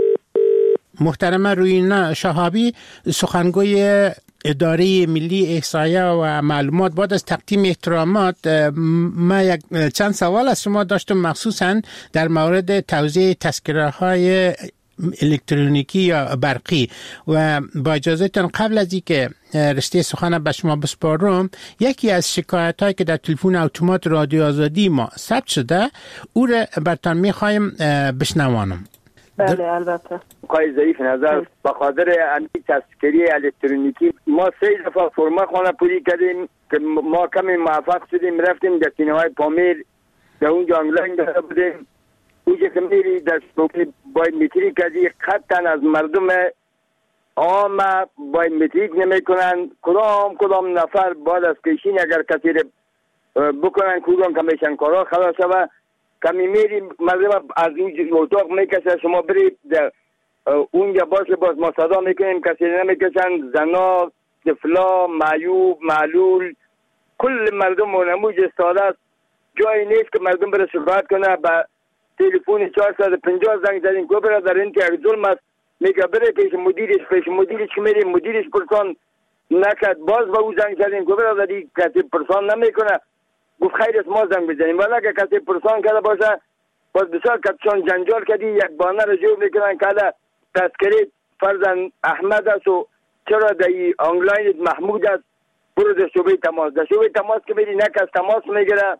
محترمه روینا شهابی سخنگوی اداره ملی احصایه و معلومات، بعد از تقدیم احترامات ما یک چند سوال از شما داشتم مخصوصا در مورد توزیع تذکره های الکترونیکی یا برقی و با اجازهتون قبل از اینکه رشته سخن به شما بسپارم یکی از شکایت هایی که در تلفن اتومات رادیو آزادی ما ثبت شده او را براتون میخوایم بشنوانم. بله البته. آقای ظریف نظر به خاطر امی تذکری الکترونیکی ما سه دفعه فرما خانه پوری کردیم که ما کمی موفق شدیم رفتیم در سینه های پامیر در اونجا آنلاین داده بودیم. اونجا که میری در باید میتریک کردی خطا از مردم عام باید میتریک نمی کنن. کدام کدام نفر بعد از کشین اگر کسی بکنن کدام کمیشن کارا خلاص شود کمی میری مردم از این اتاق میکشه شما برید اونجا باز باز ما صدا میکنیم کسی نمیکشن. زنا، طفلا، معیوب، معلول کل مردم منموج استاده است. جایی نیست که مردم بره شکایت کنه. با تلفن چهارصد و پنجاه زنگ زدیم که برای در این که یک ظلم است میگه بره پیش مدیرش پیش مدیرش که میریم مدیرش پرسان نکرد. باز با او زنگ زدیم که برای در این کسی پرسان نمیکنه. گفت خیر است ما زنگ بزنیم ولی اگه کسی پرسان کرده باشه باز بسیار کتشان جنجال کردی یک بانه رو جور میکنن که تذکره فرزن احمد است و چرا در آنلاین محمود است برو در شعبه تماس. در شعبه تماس که میری نه کس تماس میگیره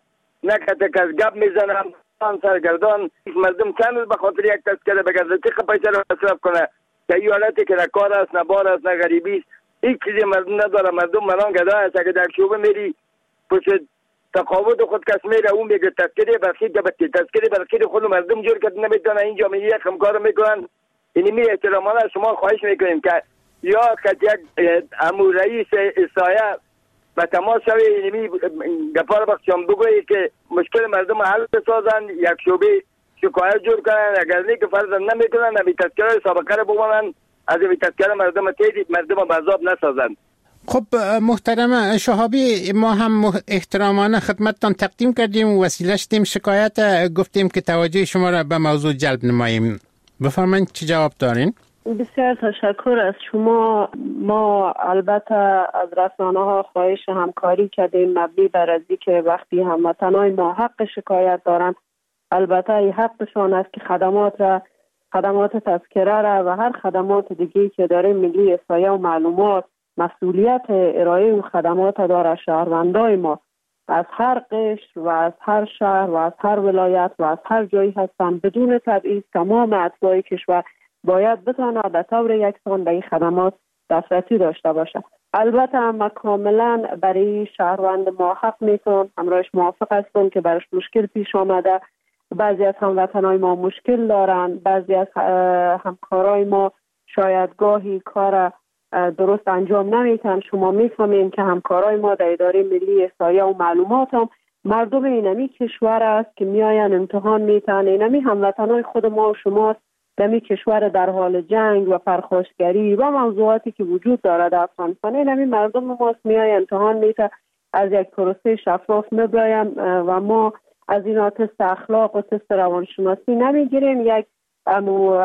نه کتک از گپ میزنم سرگردان مردم چند به خاطر یک تذکره بگرده چه پیسه رو مصرف کنه که این حالتی که نه کار است نه بار است نه غریبی است هیچ چیزی مردم نداره. مردم منان گدا است اگه در شعبه میری پشت تقاعد خود کس میره اون میگه تذکره برخی جبتی تذکره برخی خود مردم جور کرد نمیتونه این جامعه یک همکار میکنن. یعنی می احترامانه شما خواهش میکنیم که یا که یک امو رئیس سایه و تماس شوی اینمی گپار بخشم بگویی که مشکل مردم حل بسازن یک شعبه شکایت جور کنن اگر نه که فرض نمیکنن نمی تذکره سابقه رو بمانن از این تذکره مردم تیدید مردم بذاب نسازن. خب محترم شهابی ما هم احترامانه خدمتتان تقدیم کردیم و وسیله شدیم شکایت گفتیم که توجه شما را به موضوع جلب نماییم. بفرمایید چه جواب دارین؟ بسیار تشکر از شما. ما البته از رسانه ها خواهش همکاری کردیم مبنی بر از که وقتی هموطنان ما حق شکایت دارند البته این حقشان است که خدمات را خدمات تذکره را و هر خدمات دیگه که داره ملی احصایه و معلومات مسئولیت ارائه و خدمات داره. شهروندای ما از هر قشر و از هر شهر و از هر ولایت و از هر جایی هستند بدون تبعیض تمام اتباع کشور باید بتونه به طور یکسان به این خدمات دسترسی داشته باشه. البته ما کاملا برای شهروند ما حق میتون همراهش موافق هستم که برش مشکل پیش آمده. بعضی از هموطنای ما مشکل دارن، بعضی از همکارای ما شاید گاهی کار درست انجام نمیتن. شما میفهمین که همکارای ما در اداره ملی احصایه و معلومات هم مردم اینمی کشور است که میاین امتحان میتن. اینمی هموطنای خود ما و شما دمی کشور در حال جنگ و پرخاشگری و موضوعاتی که وجود داره در افغانستان اینمی مردم ما میای امتحان میتن از یک پروسه شفاف میبرایم و ما از اینا تست اخلاق و تست روانشناسی نمیگیریم. یک امو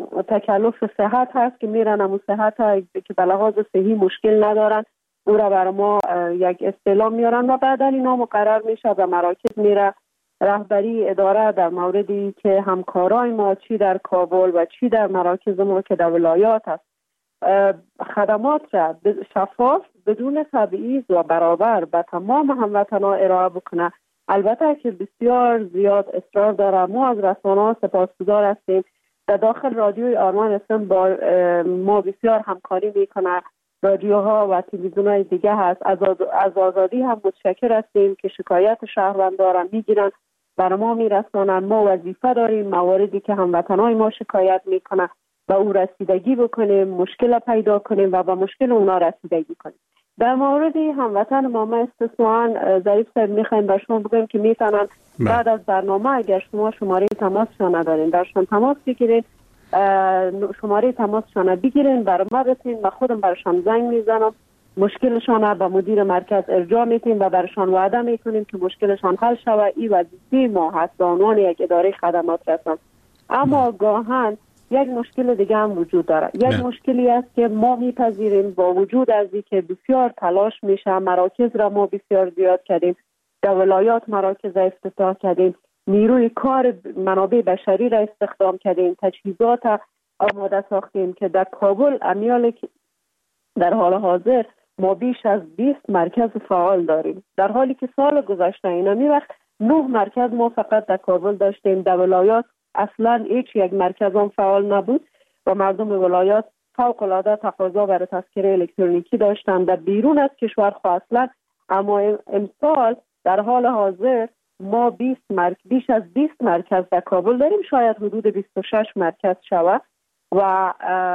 تکلف صحت هست که میرن امو صحت که به لحاظ صحی مشکل ندارن او را بر ما یک استعلام میارن و بعدا اینا مقرر میشه و مراکز میره. رهبری اداره در موردی که همکارای ما چی در کابل و چی در مراکز ما که در ولایات است خدمات را شفاف بدون تبعیض و برابر به تمام هموطنان ارائه بکنه. البته که بسیار زیاد اصرار داره. ما از رسانه‌ها سپاسگزار هستیم. در داخل رادیوی آرمان اسم با ما بسیار همکاری میکنه. رادیوها و تلویزیون‌های دیگه هست. از, از آزادی هم متشکر هستیم که شکایت شهروندان را میگیرن برای ما میرسانن. ما وظیفه داریم مواردی که هموطنای ما شکایت میکنه و او رسیدگی بکنیم، مشکل پیدا کنیم و با مشکل اونا رسیدگی کنیم. در مورد هموطن ما ما استثناً ظریف صاحب میخوایم به شما بگم که میتونن بعد از برنامه اگر شما شماره تماسشان ندارین برشان تماس بگیرین، شماره تماسشان بگیرین برای ما بسین و خودم برشان زنگ میزنم مشکلشان به مدیر مرکز ارجاع میتیم و برشان وعده میکنیم که مشکلشان حل شود. این وظیفه ما هست به عنوان یک اداره خدمات رسان. اما گاهن یک مشکل دیگه هم وجود داره. یک نه. مشکلی است که ما میپذیریم با وجود از اینکه بسیار تلاش میشه مراکز را ما بسیار زیاد کردیم، در ولایات مراکز را افتتاح کردیم، نیروی کار منابع بشری را استخدام کردیم، تجهیزات آماده ساختیم که در کابل امیال در حال حاضر ما بیش از بیست مرکز فعال داریم، در حالی که سال گذشته اینمی وقت نه مرکز ما فقط در کابل داشتیم. در ولایات اصلا هیچ یک مرکز هم فعال نبود و مردم ولایات فوق العاده تقاضا برای تذکره الکترونیکی داشتند در بیرون از کشور خو اصلا. اما امسال در حال حاضر ما بیست مرکز بیش از بیست مرکز در کابل داریم، شاید حدود بیست و شش مرکز شود و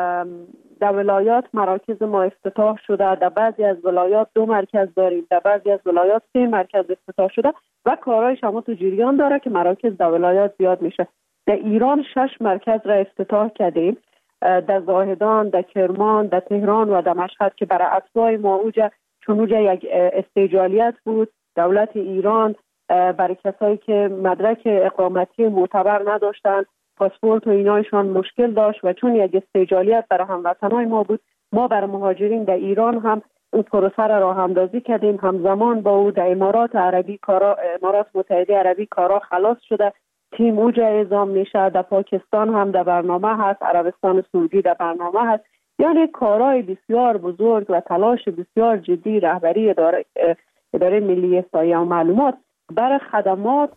در ولایات مراکز ما افتتاح شده. در بعضی از ولایات دو مرکز داریم، در بعضی از ولایات سه مرکز افتتاح شده و کارهای شما تو جریان داره که مراکز در ولایات زیاد میشه. در ایران شش مرکز را افتتاح کردیم، در زاهدان، در کرمان، در تهران و در مشهد که برای اتباع ما اوجه چون اوجه یک استیجالیت بود. دولت ایران برای کسایی که مدرک اقامتی معتبر نداشتن پاسپورت و اینایشان مشکل داشت و چون یک استیجالیت برای هموطنای ما بود ما برای مهاجرین در ایران هم اون پروسه را راه اندازی کردیم. همزمان با او در امارات عربی کارا امارات متحده عربی کارا خلاص شده، تیم اوج اعزام میشه. در پاکستان هم در برنامه هست، عربستان سعودی در برنامه هست. یعنی کارهای بسیار بزرگ و تلاش بسیار جدی رهبری اداره اداره ملی احصایه و معلومات برای خدمات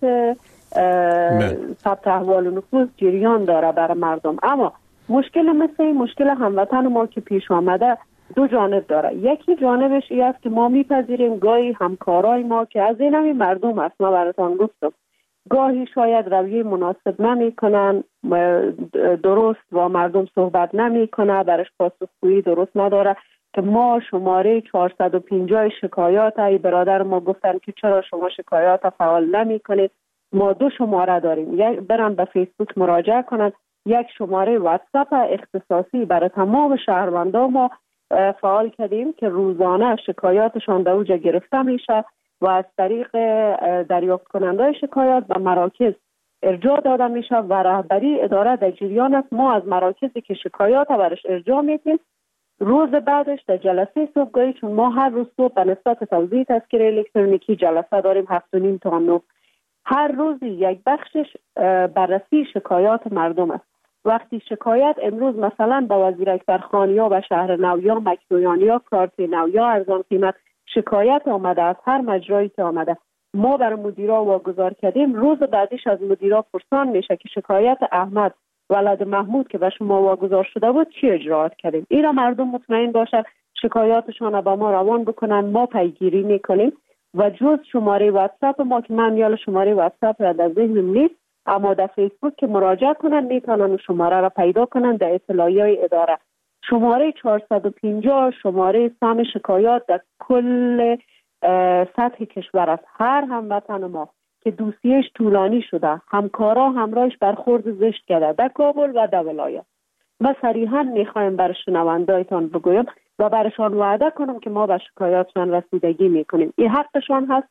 ثبت احوال نفوذ جریان داره برای مردم. اما مشکل مثل این مشکل هموطن ما که پیش آمده دو جانب داره. یکی جانبش این است که ما میپذیریم گاهی همکارای ما که از این همی مردم است، ما براتان گفتم گاهی شاید رویه مناسب نمی کنن، درست با مردم صحبت نمی کنه، برش پاسخگویی درست نداره که ما شماره چهارصد و پنجاه شکایات ای برادر ما گفتن که چرا شما شکایات فعال نمی کنید. ما دو شماره داریم، یک برن به فیسبوک مراجعه کنند، یک شماره واتساپ اختصاصی برای تمام شهروندان ما فعال کردیم که روزانه شکایاتشان در اوجا گرفته میشه و از طریق دریافت کننده شکایات به مراکز ارجاع داده میشه و رهبری اداره در جریان است. ما از مراکزی که شکایات برش ارجاع میدیم روز بعدش در جلسه صبحگاهی، چون ما هر روز صبح به نسبت توزیع تذکره الکترونیکی جلسه داریم هفت و نیم تا نه، هر روز یک بخشش بررسی شکایات مردم است. وقتی شکایت امروز مثلا با وزیر اکبرخان یا به شهر نو یا مکدویان یا کارت نو یا ارزان قیمت شکایت آمده از هر مجرایی که آمده، ما برای مدیرا واگذار کردیم، روز بعدش از مدیرا پرسان میشه که شکایت احمد ولد محمود که به شما واگذار شده بود چی اجراات کردیم. اینا مردم مطمئن باشن شکایاتشان با ما روان بکنن، ما پیگیری میکنیم و جز شماره واتساپ ما که من یال شماره واتساپ را در ذهنم نیست، اما در فیسبوک که مراجعه کنن میتونن شماره را پیدا کنن در اطلاعیه اداره. شماره چهارصد و پنجاه شماره سام شکایات در کل سطح کشور است. هر هموطن ما که دوسیهش طولانی شده، همکارا همراهش برخورد زشت کرده در کابل و در ولایت، ما صریحا میخوایم برای شنوندایتان بگویم و برشان وعده کنم که ما به شکایاتشان رسیدگی میکنیم. این حقشان هست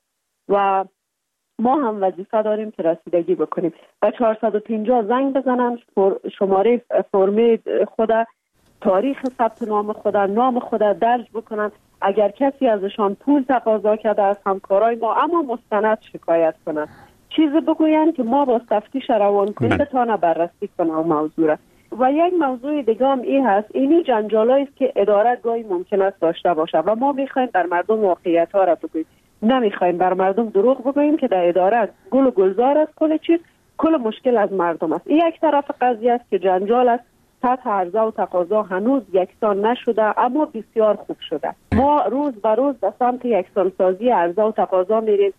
و ما هم وظیفه داریم که رسیدگی بکنیم. و چهارصد و پنجاه زنگ بزنن، شماره فرم خود، تاریخ ثبت نام خود، نام خود درج بکنن. اگر کسی ازشان پول تقاضا کرده از همکارای ما اما مستند شکایت کنن، چیزی بگوین که ما با تفتیش روان کنیم بتانه بررسی کنه و موضوع. و یک موضوع دیگه هم این هست، اینی جنجالایی است که اداره گاهی ممکن است داشته باشه و ما میخوایم بر مردم واقعیت ها را بگوییم، نمیخوایم بر مردم دروغ بگوییم که در اداره گل و گلزار است، کل چیز کل مشکل از مردم است. این یک طرف قضیه است که جنجال است، سطح عرضه و تقاضا هنوز یکسان نشده اما بسیار خوب شده. ما روز به روز به سمت یکسان سازی عرضه و تقاضا میریم.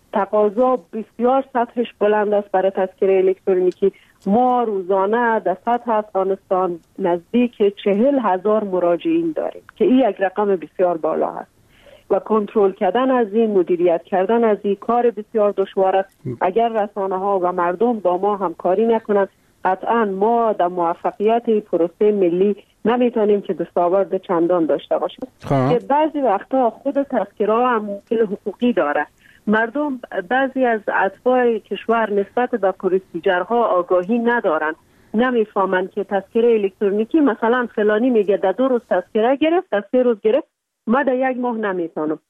تقاضا بسیار سطحش بلند است برای تذکره الکترونیکی. ما روزانه در سطح افغانستان نزدیک چهل هزار مراجعین داریم که این یک رقم بسیار بالا است و کنترل کردن از این، مدیریت کردن از این کار بسیار دشوار است. اگر رسانه ها و مردم با ما همکاری نکنند قطعا ما در موفقیت پروسه ملی نمیتونیم که دستاورد چندان داشته باشیم. که بعضی وقتا خود تذکره هم مشکل حقوقی داره. مردم بعضی از اتباع کشور نسبت به پروسیجرها آگاهی ندارن، نمیفهمن که تذکره الکترونیکی مثلا فلانی میگه در دو روز تذکره گرفت، در سه روز گرفت، ما در یک ماه نمیتونم.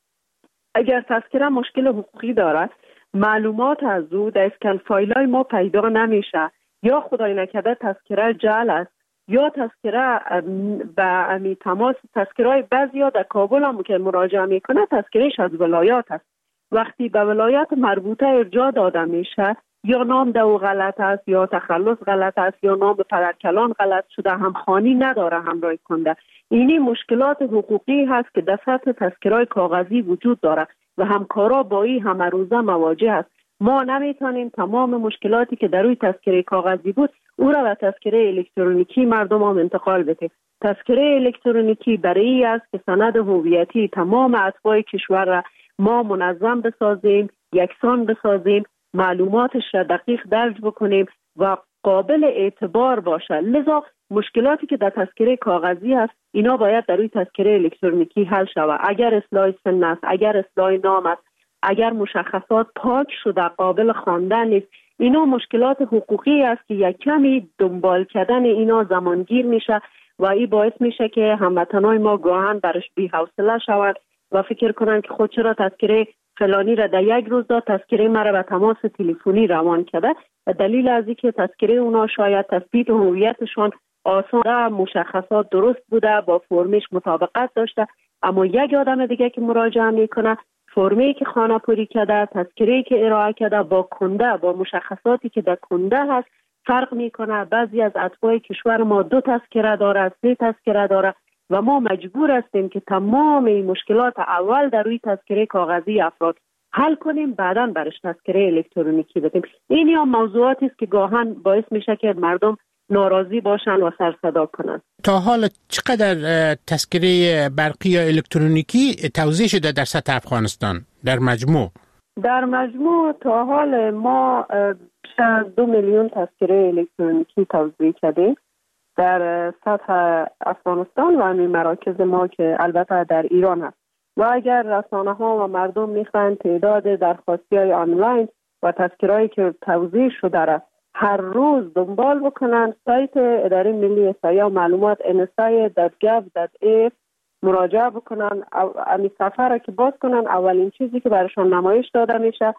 اگر تذکره مشکل حقوقی داره، معلومات از او در اسکن فایلای ما پیدا نمیشه، یا خدای نکرده تذکره جعل است یا تذکره به امی تماس. تذکره بعضی ها در کابل هم که مراجعه میکنه تذکرهش از ولایات است. وقتی به ولایت مربوطه ارجاع داده میشه یا نام دو غلط است یا تخلص غلط است یا نام پدرکلان غلط شده، همخوانی نداره همراهی کننده. اینی مشکلات حقوقی هست که در سطح تذکره کاغذی وجود داره و همکارا با این همه روزه مواجه است. ما نمیتونیم تمام مشکلاتی که در روی تذکره کاغذی بود او را به تذکره الکترونیکی مردم هم انتقال بدیم. تذکره الکترونیکی برای است که سند هویتی تمام اتباع کشور را ما منظم بسازیم، یکسان بسازیم، معلوماتش را دقیق درج بکنیم و قابل اعتبار باشه. لذا مشکلاتی که در تذکره کاغذی هست اینا باید در روی تذکره الکترونیکی حل شود. اگر اصلاح سن است، اگر اصلاح نام است، اگر مشخصات پاک شده قابل خواندن نیست، اینا مشکلات حقوقی است که یک کمی دنبال کردن اینا زمانگیر میشه و این باعث میشه که هموطنای ما گاهن برش بی حوصله شود و فکر کنن که خود چرا تذکره فلانی را در یک روز داد، تذکره مرا به تماس تلفنی روان کرده. و دلیل از اینکه تذکره اونا شاید تثبیت هویتشون آسان، مشخصات درست بوده، با فرمش مطابقت داشته، اما یک آدم دیگه که مراجعه میکنه فرمی که خانه پوری کرده، تذکره‌ای که ارائه کرده با کنده، با مشخصاتی که در کنده هست فرق میکنه. بعضی از اتباع کشور ما دو تذکره داره، سه تذکره داره و ما مجبور هستیم که تمام این مشکلات اول در روی تذکره کاغذی افراد حل کنیم، بعداً برش تذکره الکترونیکی بدیم. این یا موضوعاتی است که گاهن باعث میشه که مردم ناراضی باشن و سر صدا کنن. تا حال چقدر تذکره برقی یا الکترونیکی توزیع شده در سطح افغانستان در مجموع؟ در مجموع تا حال ما شاید دو میلیون تذکره الکترونیکی توزیع کردیم در سطح افغانستان و همین مراکز ما که البته در ایران هست. و اگر رسانه ها و مردم میخوان تعداد درخواستی های آنلاین و تذکرهایی که توزیع شده را هر روز دنبال بکنن، سایت اداره ملی احصایه و معلومات ان اس ای دات گاو دات ای مراجعه بکنن. امی صفحه را که باز کنن، اولین چیزی که برشان نمایش داده میشه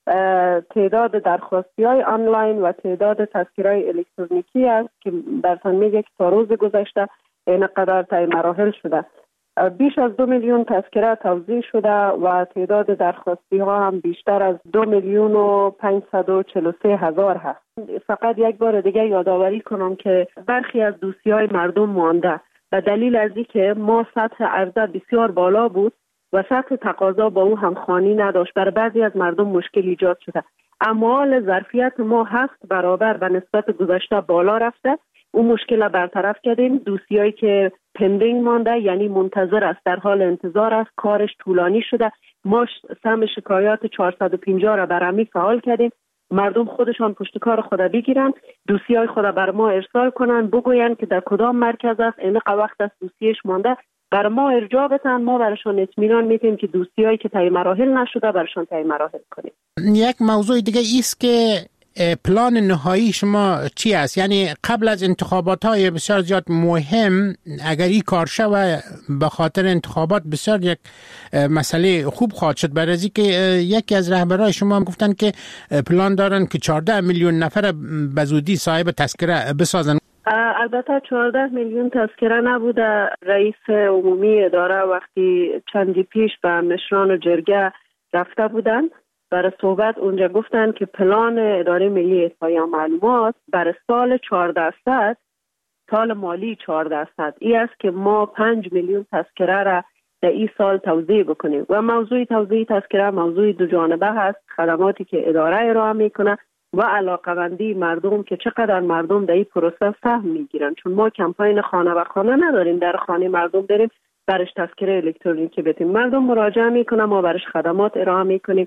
تعداد درخواستی های آنلاین و تعداد تذکرهای الکترونیکی است که برتان میگه که تا روز گذشته اینقدر طی مراحل شده. بیش از دو میلیون تذکره توزیع شده و تعداد درخواستی ها هم بیشتر از دو میلیون و پانصد و چهل و سه هزار هست. فقط یک بار دیگه یادآوری کنم که برخی از دوسیه های مردم مانده و دلیل از این که ما سطح عرضه بسیار بالا بود و سطح تقاضا با او همخوانی نداشت، برای بعضی از مردم مشکل ایجاد شده. اما ظرفیت ما هفت برابر و نسبت گذشته بالا رفته. اون مشکل برطرف کردیم. دوسیایی که پندینگ مانده یعنی منتظر است، در حال انتظار است، کارش طولانی شده، ما سهم شکایات چهارصد و پنجاه را برمی فعال کردیم. مردم خودشان پشت کار خود بگیرن، دوسیای خود بر ما ارسال کنن، بگوین که در کدام مرکز است، اینقدر وقت است دوسیش مانده، بر ما ارجاع بدن، ما برشان اطمینان میدیم که دوسیایی که طی مراحل نشده برشان طی مراحل کنیم. یک موضوع دیگه ایست که پلان نهایی شما چی است؟ یعنی قبل از انتخابات های بسیار زیاد مهم، اگر این کار شود به خاطر انتخابات بسیار یک مسئله خوب خواهد شد. برای از که یکی از رهبرای شما هم گفتن که پلان دارن که چهارده میلیون نفر به زودی صاحب تذکره بسازن. البته چهارده میلیون تذکره نبوده. رئیس عمومی اداره وقتی چندی پیش به مشران و جرگه رفته بودن برای صحبت، اونجا گفتن که پلان اداره ملی احصایه و معلومات برای سال چهارده صد، سال مالی چهارده صد ای است که ما پنج میلیون تذکره را در این سال توزیع بکنیم و موضوع توزیع تذکره موضوع دو جانبه هست. خدماتی که اداره ارائه میکنه و علاقه‌مندی مردم که چقدر مردم در این پروسه سهم میگیرن، چون ما کمپاین خانه و خانه نداریم، در خانه مردم بریم برش تذکره الکترونیکی بدیم. مردم مراجعه میکنه، ما برش خدمات ارائه میکنیم.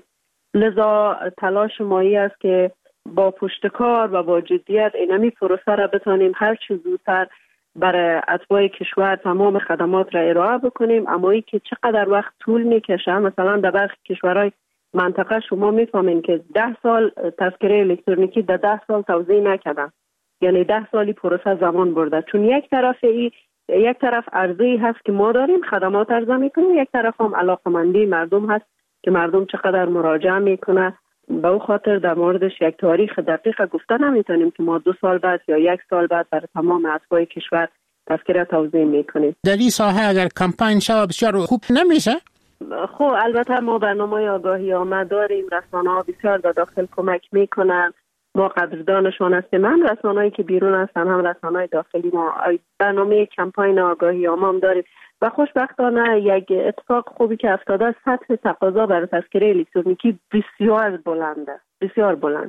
لذا تلاش مایی است که با پشتکار و با جدیت اینمی پروسه را بتانیم هر چه زودتر برای اتباع کشور تمام خدمات را ارائه بکنیم. اما ای که چقدر وقت طول میکشه، مثلا در برخی کشورهای منطقه شما میفهمین که ده سال تذکره الکترونیکی در ده سال توزیع نکردن، یعنی ده سالی پروسه زمان برده، چون یک طرف ای یک طرف عرضه‌ای هست که ما داریم خدمات عرضه میکنیم، یک طرف هم علاقه‌مندی مردم هست که مردم چقدر مراجعه میکنه. به او خاطر در موردش یک تاریخ دقیق گفته نمیتونیم که ما دو سال بعد یا یک سال بعد برای تمام اتباع کشور تذکره توزیع میکنیم. در این ساحه اگر کمپاین شود بسیار خوب نمیشه؟ خب البته ما برنامه آگاهی آمد داریم، رسانه ها بسیار در داخل کمک میکنن، ما قدردانشان هستیم، هم رسانه‌ای که بیرون هستن هم رسانه‌های داخلی. ما برنامه کمپاین آگاهی آمد داریم و خوشبختانه یک اتفاق خوبی که افتاده، سطح تقاضا برای تذکره الکترونیکی بسیار بلنده، بسیار بلند.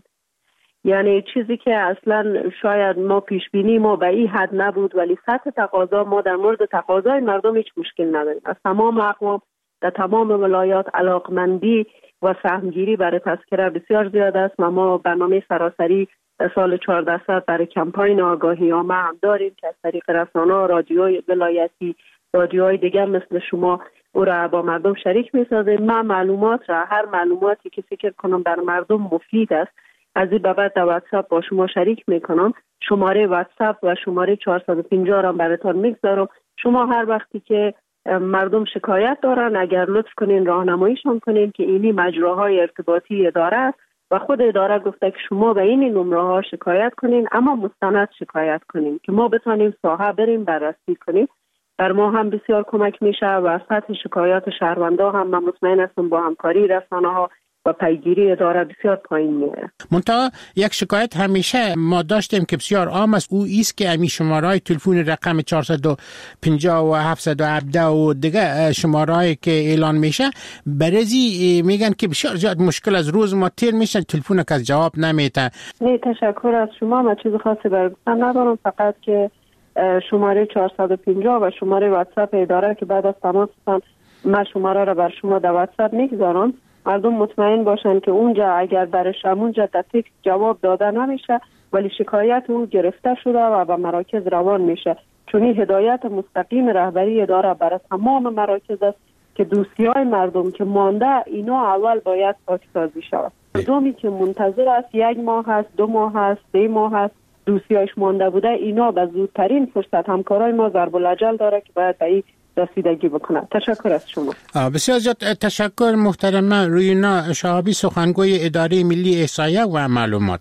یعنی چیزی که اصلا شاید ما پیش بینی ما به این حد نبود، ولی سطح تقاضا، ما در مورد تقاضای مردم هیچ مشکل نداریم. از تمام اقوام در تمام ولایات علاقمندی و سهمگیری برای تذکره بسیار زیاد است و ما برنامه سراسری سال چهارده صد برای کمپاین آگاهی عامه هم داریم که از طریق رسانه‌ها، رادیوی ولایتی، رادیوهای دیگر مثل شما او را با مردم شریک می‌سازیم. من معلومات را، هر معلوماتی که فکر کنم بر مردم مفید است، از این بابت در واتساپ با شما شریک میکنم. شماره واتساپ و شماره چهارصد و پنجاه را براتون میگذارم. شما هر وقتی که مردم شکایت دارن، اگر لطف کنین راهنماییشون کنین که اینی مجراهای ارتباطی اداره است و خود اداره گفته که شما به این نمره ها شکایت کنین، اما مستند شکایت کنین که ما بتونیم ساحه بریم بررسی کنیم. در ما هم بسیار کمک میشه و سطح شکایات شهروندان هم من مطمئن هستم با همکاری رسانه ها و پیگیری اداره بسیار پایین میره. منتها یک شکایت همیشه ما داشتیم که بسیار عام است، او ایست که امی شماره‌های تلفن رقم چهارصد و پنجاه و هفتصد و هفده و دیگه شماره‌ای که اعلان میشه برزی میگن که بسیار زیاد مشکل از روز ما تیر میشه، تلفن که جواب نمیده. نه تشکر از شما، من چیز خاصی برای گفتن ندارم، فقط که شماره چهارصد و پنجاه و شماره واتساپ اداره که بعد از تماس من شماره را بر شما در واتساپ میگذارم، مردم مطمئن باشن که اونجا اگر برش اونجا تکس جواب داده نمیشه ولی شکایت اون گرفته شده و به مراکز روان میشه، چون این هدایت مستقیم رهبری اداره برای تمام مراکز است که دوسیای مردم که مانده اینا اول باید پاکسازی شود. مردمی که منتظر است یک ماه هست، دو ماه هست، سه ماه هست دوسیایش مانده بوده، اینا به زودترین فرصت همکارای ما ضرب الاجل داره که باید به رسیدگی بکنه. تشکر از شما. بسیار زیاد تشکر محترمه روینا شهابی، سخنگوی اداره ملی احصایه و معلومات.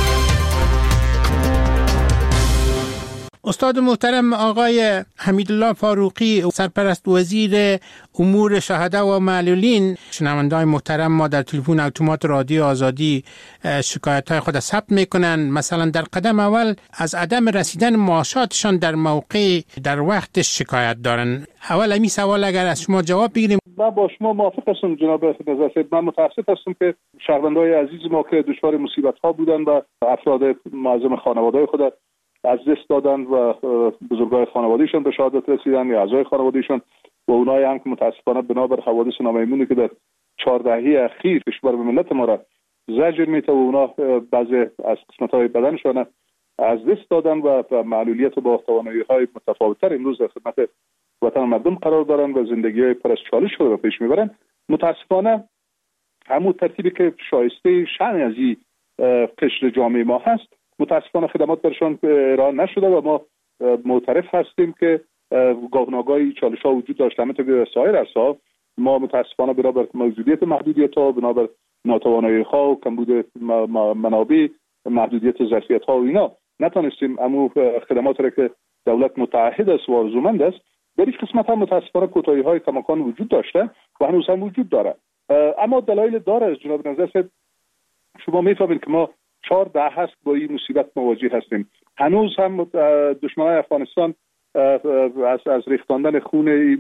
استاد محترم آقای حمیدالله فاروقی، سرپرست وزیر امور شهدا و معلولین، شنوندگان محترم ما در تلفن اتومات رادیو آزادی شکایت‌های خود ثبت میکنن. مثلا در قدم اول از عدم رسیدن معاشاتشان در موقع در وقت شکایت دارن. اول امی سوال اگر از شما جواب بگیریم. من با شما موافق هستم جناب نظر صاحب. من متاسف هستم که شهروندای عزیز ما که دچار مصیبت‌ها بودن و افراد معظم خانواده‌های خود از دست دادن و بزرگای خانوادهشون به شهادت رسیدن یا اعضای خانوادهشون و اونایی هم که متاسفانه بنابر حوادث نامیمونی که در چهار دهه اخیر کشور به ملت ما را زجر میته و اونا بعضی از قسمت‌های بدنشون از دست دادن و معلولیت با توانایی‌های متفاوت‌تر امروز در خدمت وطن مردم قرار دارن و زندگی‌های پر از چالش رو پیش میبرن. متاسفانه همون ترتیبی که شایسته شأن از این قشر جامعه ما هست متاسفانه خدمات برشان ارائه نشده و ما معترف هستیم که گاهناگاهی چالش ها وجود داشته. همینطور سایر عرصه‌ها ما متاسفانه بنابر موجودیت محدودیت ها، بنابر ناتوانایی ها و کمبود منابع، محدودیت ظرفیت ها و اینا نتونستیم امو خدمات را که دولت متعهد است و آرزومند است در این قسمت هم متاسفانه کوتاهی های کماکان وجود داشته و هنوز هم وجود داره. اما دلایل داره. از جناب نظر صاحب شما میفهمید که ما چهار ده هست با این مصیبت مواجه هستیم. هنوز هم دشمنان افغانستان از از ریختاندن خون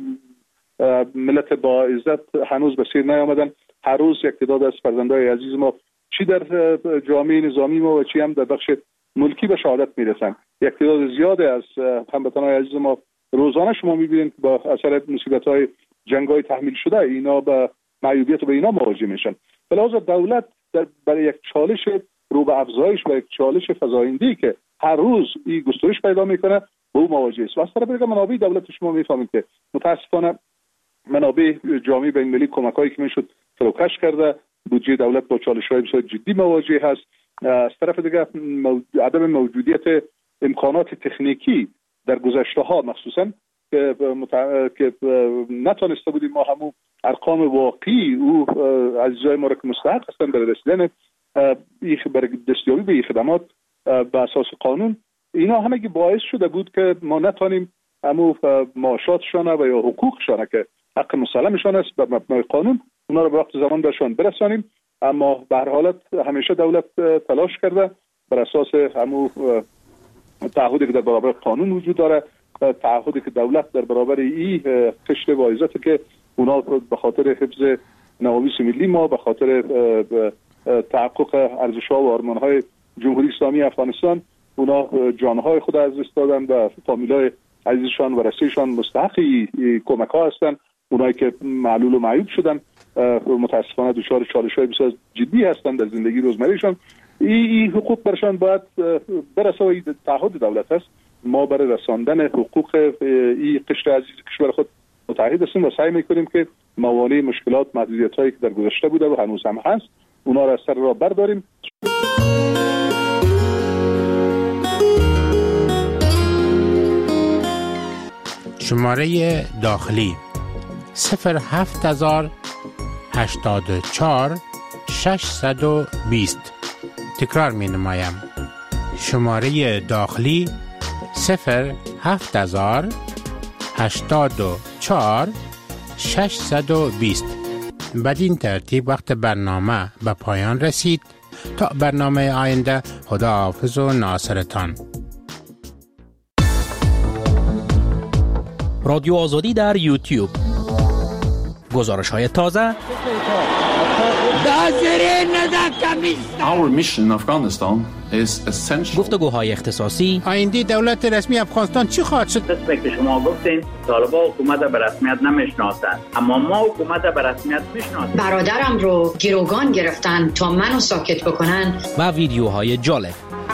ملت با عزت هنوز به سیر نیامدن. هر روز یک تعداد از فرزندای عزیز ما چی در جامعه نظامی ما و چی هم در بخش ملکی به شهادت میرسن. یک تعداد زیاد از هموطنان عزیز ما روزانه شما میبینید با اثر مصیبت‌های جنگ‌های تحمیل شده اینا به معیوبیت و به اینا مواجه میشن. به لحاظ دولت برای یک چالش رو به افزایش و یک چالش فزاینده‌ای که هر روز این گسترش پیدا میکنه با او مواجه است. و از طرف دیگه منابع دولت شما میفهمید که متاسفانه منابع جامعه بین المللی کمک‌هایی که میشد فروکش کرده، بودجه دولت با چالش‌های بسیار جدی مواجه هست. از طرف دیگه عدم موجودیت امکانات تکنیکی در گذشته‌ها مخصوصا که متع... که نتونسته بودیم ما همون ارقام واقعی او عزیزای ما را که مستحق هستن برای رسیدن برای دستیابی به این خدمات به اساس قانون، اینا همگی باعث شده بود که ما نتونیم همون معاشاتشان و یا حقوقشان که حق مسلمشان است به مبنای قانون اونا رو به وقت زمان برشان برسانیم. اما به هر حالت همیشه دولت تلاش کرده بر اساس همون تعهدی که در برابر قانون وجود داره، تعهدی که دولت در برابر این قشر واعظت که اونا به خاطر حفظ نوامیس ملی ما، به خاطر تحقق ارزش‌ها و آرمان‌های جمهوری اسلامی افغانستان اونا جانهای خود از دست دادن و فامیلای عزیزشان و رسیشان مستحقی کمک‌ها هستن. اونایی که معلول و معیوب شدن متاسفانه دچار چالش‌های بسیار جدی هستند در زندگی روزمرهشان. این حقوق برشان باید برسه و تعهد دولت است. ما برای رساندن حقوق این قشر عزیز کشور خود متحد هستیم و سعی میکنیم که موانع مشکلات محدودیت‌هایی که در گذشته بوده و هنوز هم هست اونا را از سر راه برداریم. شماره داخلی صفر هفت هزار هشتاد و چهار ششصد و بیست. تکرار می نمایم. شماره داخلی صفر هفت هزار هشتاد و چهار ششصد و بیست. بدین ترتیب وقت برنامه به پایان رسید. تا برنامه آینده، خداحافظ و ناصرتان. رادیو آزادی در یوتیوب. گزارش های تازه. Our mission in Afghanistan is essential. گفتگوهای اختصاصی. آینده دولت رسمی افغانستان چی خواهد شد؟ قسمی که شما گفتین طالبان حکومت به رسمیت نمیشناسند، اما ما حکومت به رسمیت میشناسیم. برادرم رو گروگان گرفتن تا منو ساکت بکنن. و ویدیوهای جالب.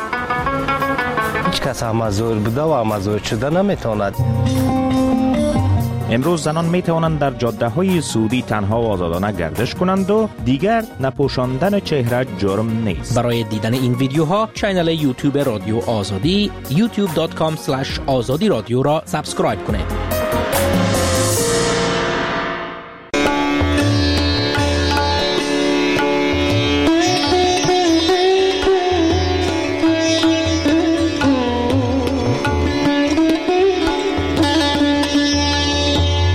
هیچ کس امازور بوده و امازور شده نمیتواند. امروز زنان می توانند در جاده های سعودی تنها و آزادانه گردش کنند و دیگر نپوشاندن چهره جرم نیست. برای دیدن این ویدیوها کانال یوتیوب رادیو آزادی یوتیوب دات کام اسلش آزادی رادیو را سابسکرایب کنید.